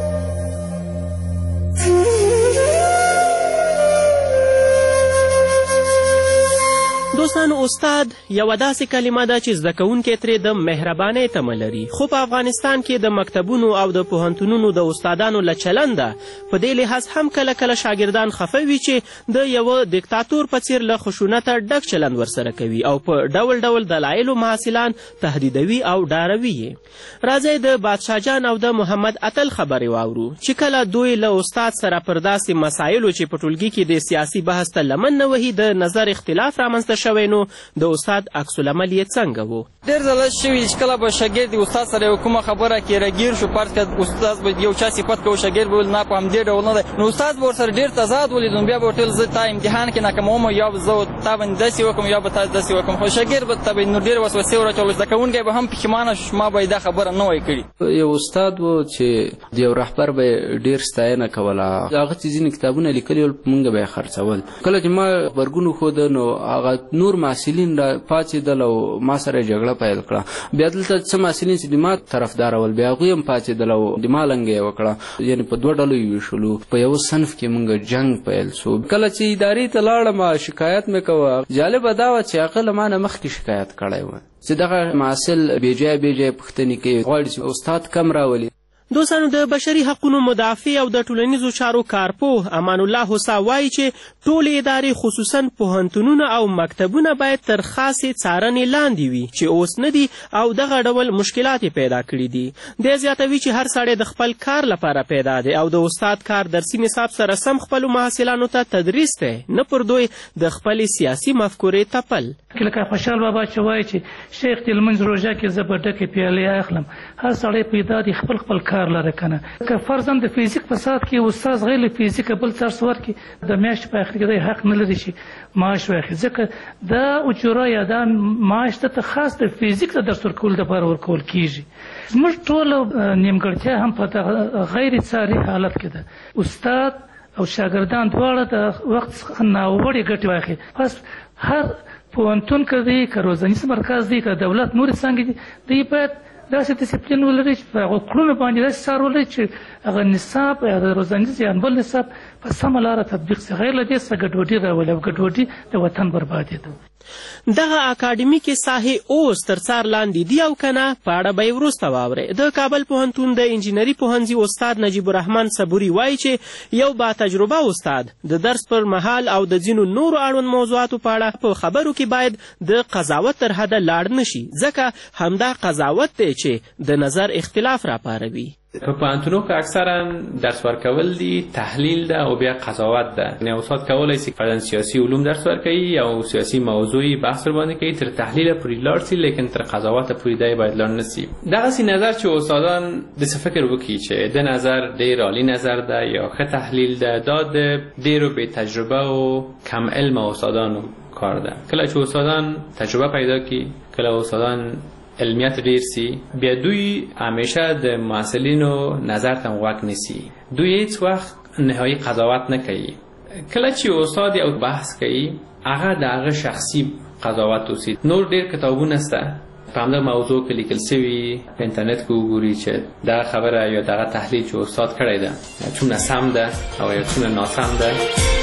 دوستانو استاد یوه داسې کلمه ده چې زده کوونکی ترې د مهربانۍ تمه لري، خو په افغانستان کې د مکتبونو او د پوهنتونونو د استادانو له چلنده په دې لحاظ هم کله کله شاګردان خفه وي چې د یوه دیکتاتور په څیر له خشونته ډک چلند ورسره کوي او په ډول ډول دلایلو محصلان تهدیدوي او ډاروي یې. راځئ د بادشاه جان او د محمد اتل خبرې واورو چې کله دوی له استاد سره پر داسې مسایلو چې په ټولګي کې د سیاسي بحث ته لمن نه وهي د نظر اختلاف رامنځته شوی نو د استاد عکس العمل یې څنګه و؟ ډېر ځله شوي چې کله به شاګرد د استاد سره یو کومه خبره کې راګیر شو، فرض کړه استاد به یو چا صفت کوو شاګرد به ویل نه په همدې ډول نه دی، نو استاد به ورسره ډېر تضاد ولید نو بیا به ورته ویل زه تا امتحان کې ناکاموم یا به زه تا باندې داسې وکړم یا به تا داسې وکړم، خو شاګرد به ته به نو ډېرې وسوسې ور اچول، زده کوونکی به هم پښیمانه شو ما به دا خبره نه وای کړې. یو استاد و چې د یو رهبر به ډېر ستاینه کوله، هغه چې ځینې کتابونه لیکلي ول مونږ به یې خرڅول. کله چې ما غبرګون وښوده نو هغه نور محصلین پاڅېدل او ما سره جګړه پیل کړه. بیا دلته څه محصلین چې د ما طرفدار ول بیا هغوی هم پاڅېدل او د ما لنګه یې وکړه، یعنې په دوه ډلو یې ویشلو. په یوه صنف کې مونږ جنګ پیل سو. کله چې ادارې ته لاړم شکایت مې کوه، جالبه دا وه چې هغه له ما نه مخکې شکایت کړی و چې دغه محصل بېجایه پوښتنې کوي، غواړي چې استاد کم راولي. دوستانو د بشري حقونو مدافع او د ټولنیزو چارو کارپوه امان الله هوسا وایي چې ټولې ادارې خصوصا پوهنتونونه او مکتبونه باید تر خاصې څارنې لاندې وي چې اوس نه دي او دغه ډول مشکلات یې پیدا کړي دي. دی زیاتوي چې هر سړی د خپل کار لپاره پیدا دی او د استاد کار درسي نصاب سره سم خپلو محصلانو ته تدریس دی، نه پر دوی د خپلې سیاسي مفکورې تپل. لکه خوشحال بابا چې وایي چې شیخ د لمونځ روژه کې زه به ډکې پیالې اخلم، هر سړی پیدا دی خپل کار لره کنه. که فرضاً د فیزیک په ساعت کې استاد غیر فیزیک بل درس ورکړي د میاشتې په اخر کې دی حق نه لري چې معاش واخلي، ځکه دا اجوره یا دا معاش ته خاص د فیزیک د درس ورکول دپاره ورکول کیږي. زموږ ټوله نیمګړتیا هم په دغه غیر څاري حالت کې ده. استاد او شاګردان دواړه د وخت څخه ناوړې ګټې واخلي. پس هر پوهنتون که دی که روزنیز مرکز دی که دولت نورې څانګې دي دوی باید داسې ډسپلین ولري چې په هغو کړنو باندې داسې څار ولري چې هغه نصاب یا د روزنیز یا بل نصاب په سمه لاره تطبیق شي، غیر له دې څخه ګډوډي راولي او ګډوډي د وطن بربادي ده. دغه اکاډمیکې ساحې اوس تر څار لاندې دي او که نه په اړه به یې وروسته واورئ. د کابل پوهنتون د انجینري پوهنځي استاد نجیب الرحمن صبوري وایي چې یو با تجربه استاد د درس پر مهال او د ځینو نورو اړوند موضوعاتو په اړه په خبرو کې باید د قضاوت تر حده لاړ نه شي، ځکه همدا قضاوت دی چې د نظر اختلاف راپاروي. په پوهنتونو کې اکثرا درس ورکول دي تحلیل ده او بیا قضاوت ده. یعنې استاد کولی شي فرضاً سیاسي علوم درس ورکوي او سیاسي موضوعي بحث ورباندې کوي، تر تحلیل پورې لاړ سي لیکن تر قضاوت پورې دی باید لاړ نه سي. دغسې نظر چې استادان داسې فکر وکړي چې د نظر ډېر عالي نظر ده یا ښه تحلیل ده، دا د ډېرو بې تجربه او کم علمه استادانو کار ده. کله چې استادان تجربه پیدا کړي، کله استادان علمیت ډیر سي، بیا دوی همیشه د محصلینو نظر ته غوږ نیسي، دوی هیڅ وخت نهایی قضاوت نه کوي. کله چې استاد یو بحث کوي هغه د هغه شخصي قضاوت اوسي. نور ډیر کتابونه شته په همدغه موضوع کې لیکل سوي، په انټرنیټ کې وګوري چې دغه خبره یا دغه تحلیل چې استاد کړی ده څومره سم ده او یا څومره ناسم ده.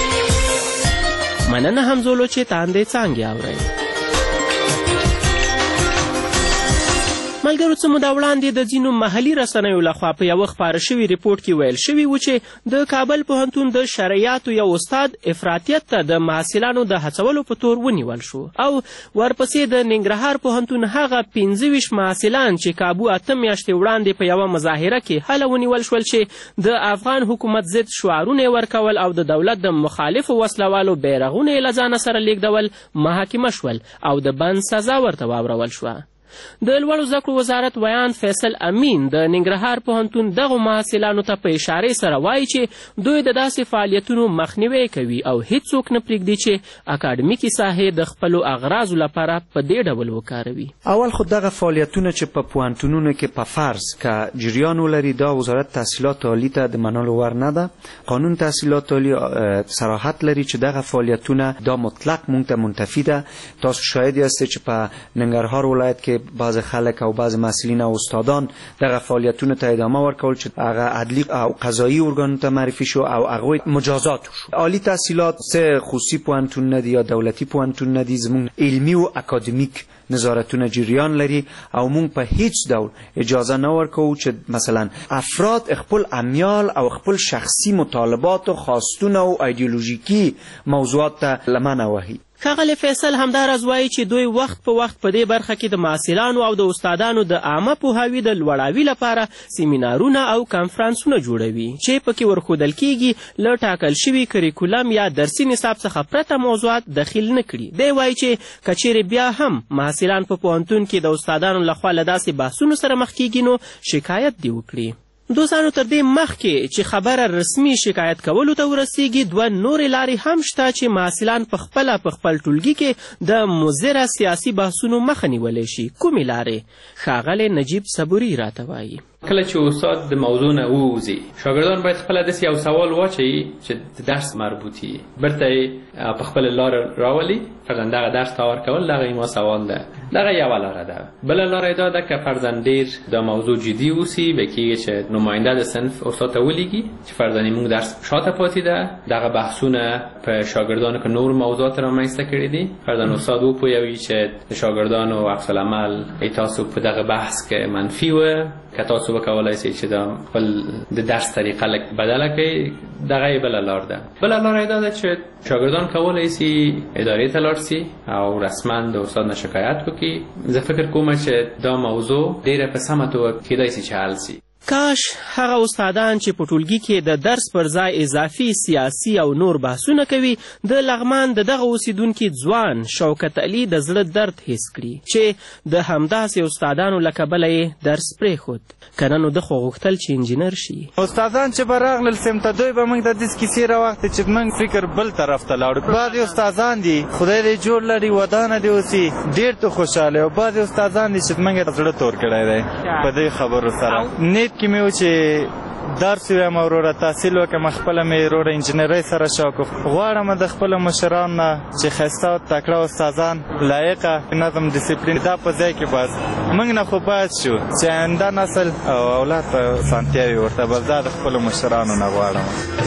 مننه همزولو چې تاندې څانګې اورئ. ملګرو څه موده وړاندې د ځینو محلي رسنیو لخوا په یوه خپاره شوي ریپورټ کې ویل شوي و چې د کابل پوهنتون د شرعیاتو یو استاد افراطیت ته د محصلانو د هڅولو په تور ونیول شو او ورپسې د ننګرهار پوهنتون هغه 25 محصلان چې کابو 8 میاشتې وړاندې په یوه مظاهره کې هله ونیول شول چې د افغان حکومت ضد شعارونه یې ورکول او د دولت د مخالفو وسلوالو بیرغونه یې له ځانه سره لیږدول محاکمه شول او د بند سزا ورته واورول شوه. د لوړو زده کړو وزارت ویان فیصل امین د ننګرهار پوهنتون دغو محصلانو ته په اشارې سره وایي چې دوی د داسې فعالیتونو مخنیوی کوي او هیڅوک نه پرېږدي چې اکاډمیکي ساحې د خپلو اغراضو لپاره په دې ډول وکاروي. اول خو دغه فعالیتونه چې په پوهنتونونو کې په فرض که جریان ولري دا وزارت تحصیلات عالی ته د منلو وړ نه ده. قانون تحصیلات عالی صراحت لري چې دغه فعالیتونه دا مطلق مونږ ته منتفي ده. تاسو شاهد یاست چې په ننګرهار ولایت کې بعض خلک او بعض مسئولین او استادان دغه فعالیتونو ته ادامه ورکول چې هغه عدلی او قضایی ارګانو ته معرفي شو او هغوی مجازات شو. عالی تحصیلات سه خصوصي پوهنتون ندي یا دولتي پوهنتون ندي، زموږ علمي او اکادمیک نظارتونه جریان لري او مونږ په هیڅ ډول اجازه نه ورکوو چې مثلا افراد خپل امیال او خپل شخصي مطالبات او خواستونه او ایدئولوژیکي موضوعات ته لمنه وهي. ښاغلی فیصل همداراز وایي چې دوی وخت په وخت په دې برخه کې د محصلانو او د استادانو د عامه پوهاوي د لوړاوي لپاره سیمینارونه او کنفرانسونه جوړوي چې پکې ورښودل کیږي له ټاکل شوي کریکولم یا درسي نصاب څخه پرته موضوعات دخیل نه کړي. دی وایي چې که چیرې بیا هم محصلان په پوهنتون کې د استادانو لخوا له داسې بحثونو سره مخ کیږي نو شکایت دې وکړي. دوستانو تر دې مخکې چې خبره رسمي شکایت کولو ته ورسیږي دوه نورې لارې هم شته چې محصلان په خپل ټولګي کې د مضره سیاسي بحثونو مخه نیولی شي. کومې لارې؟ ښاغلی نجیب صبوري راته وایي. کله چې استاد د موضوع نه ووځي شاګردان باید خپله داسې یو سوال واچوي چې د درس مربوط وي، بیرته یې په خپله لاره راولي. فرضاً دغه درس ته ورکول دغه یې ما سوال ده، دغه یوه لاره ده. بله لاره یې دا ده که فرضاً ډېر دا موضوع جدي اوسي به کېږي چې نماینده د صنف استاد ته ولیږي چې فرضاً موږ درس شاته پاتې ده، دغه بحثونه په شاګردانو که نور موضوعات رامنځته کړي دي. فرضاً استاد وپوهوي چې د شاګردانو عکس العمل تاسو په دغه بحث کې منفي وه، که تاسو وکولای شئ چې دا خپل د درس طریقه لږ بدله کړئ، دغه یې بله لار ده. بله لاره یې دا ده چې شاګردان کولی شي ادارې ته لاړ شي او رسما د استاد نه شکایت وکړي. زه فکر کوم چې دا موضوع ډېره په سمه توګه کیدای شي چې حل شي. کاش هغه استادان چې په ټولګي کې د درس پر ځای اضافي سیاسي او نور بحثونه کوي د لغمان د دغه اوسیدونکي ځوان شوکت علي د زړه درد حس کړي چې د همداسې استادانو له کبله یې درس پرېښود. که نه نو ده خو غوښتل چې انجینر شي. استادان چې به راغلل سمته دوی به موږ د داسې کیسې راوختې چې موږ فکر بل طرف ته لاړو. بعضې استادان دي خدای دې جوړ لري ودانه دې اوسي ډېر ته خوشحاله، او بعضې استادان دي چې موږ یې زړه تور کړی دی په دې خبرو سره. نیت کې مې و چې درس ویم او وروره تحصیل وکړم، خپله مې وروره انجینرۍ سره شوق غواړم د خپلو مشرانو نه چې ښایسته او تکړه استادان لایقه نظم ډسپلین دا په ځای کې بس موږ نه خو باید شو چې آینده نسل او اولاد ته اسانتیاوې ورته بس دا د خپلو مشرانو نه غواړم.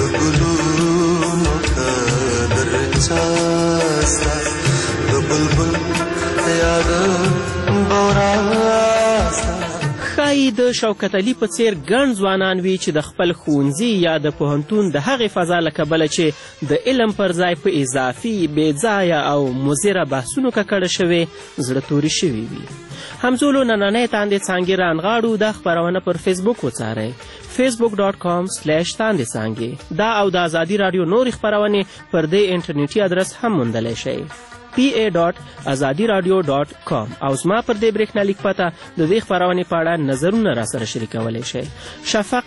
ښایي د شوکت علي په څېر ګڼ ځوانان وي چې د خپل ښوونځي یا د پوهنتون د هغې فضا له کبله چې د علم پر ځای په اضافي بېځایه او مضره بحثونو ککړه شوې زړه تورې شوي وي. همزولو نننۍ تاندې څانګې رانغاړو. دا خپرونه پر فیسبوک وڅارئ facebook.com/تاندې څانګې. دا او د ازادي راډیو نورې خپرونې پر دې انټرنیټي ادرس هم موندلی شئ pa.azadiradio.com. او زما پر دې برېښنالیک پته د دې خپرونې په اړه نظرونه راسره شریکولی شئ. شفق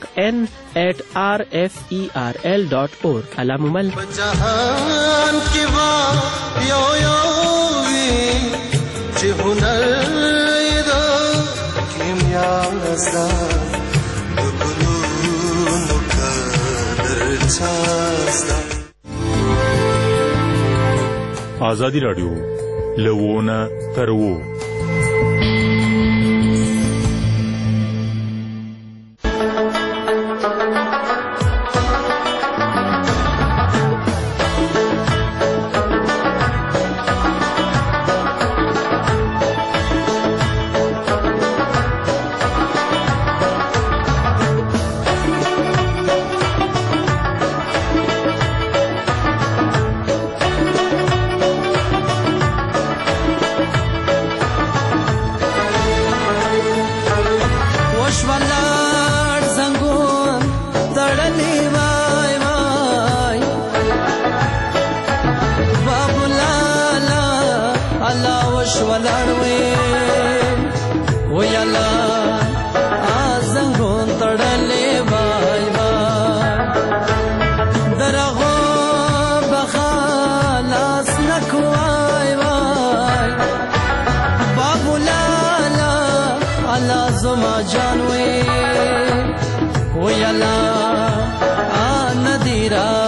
n@rferl.org. علامومل په جهان کې با یو یو وي چې هنر یې د کیمیا ستا د ګلونو قدر چاستا. آزادی راډیو له ونه تر وو. والا زما جان وی یلا ندیرا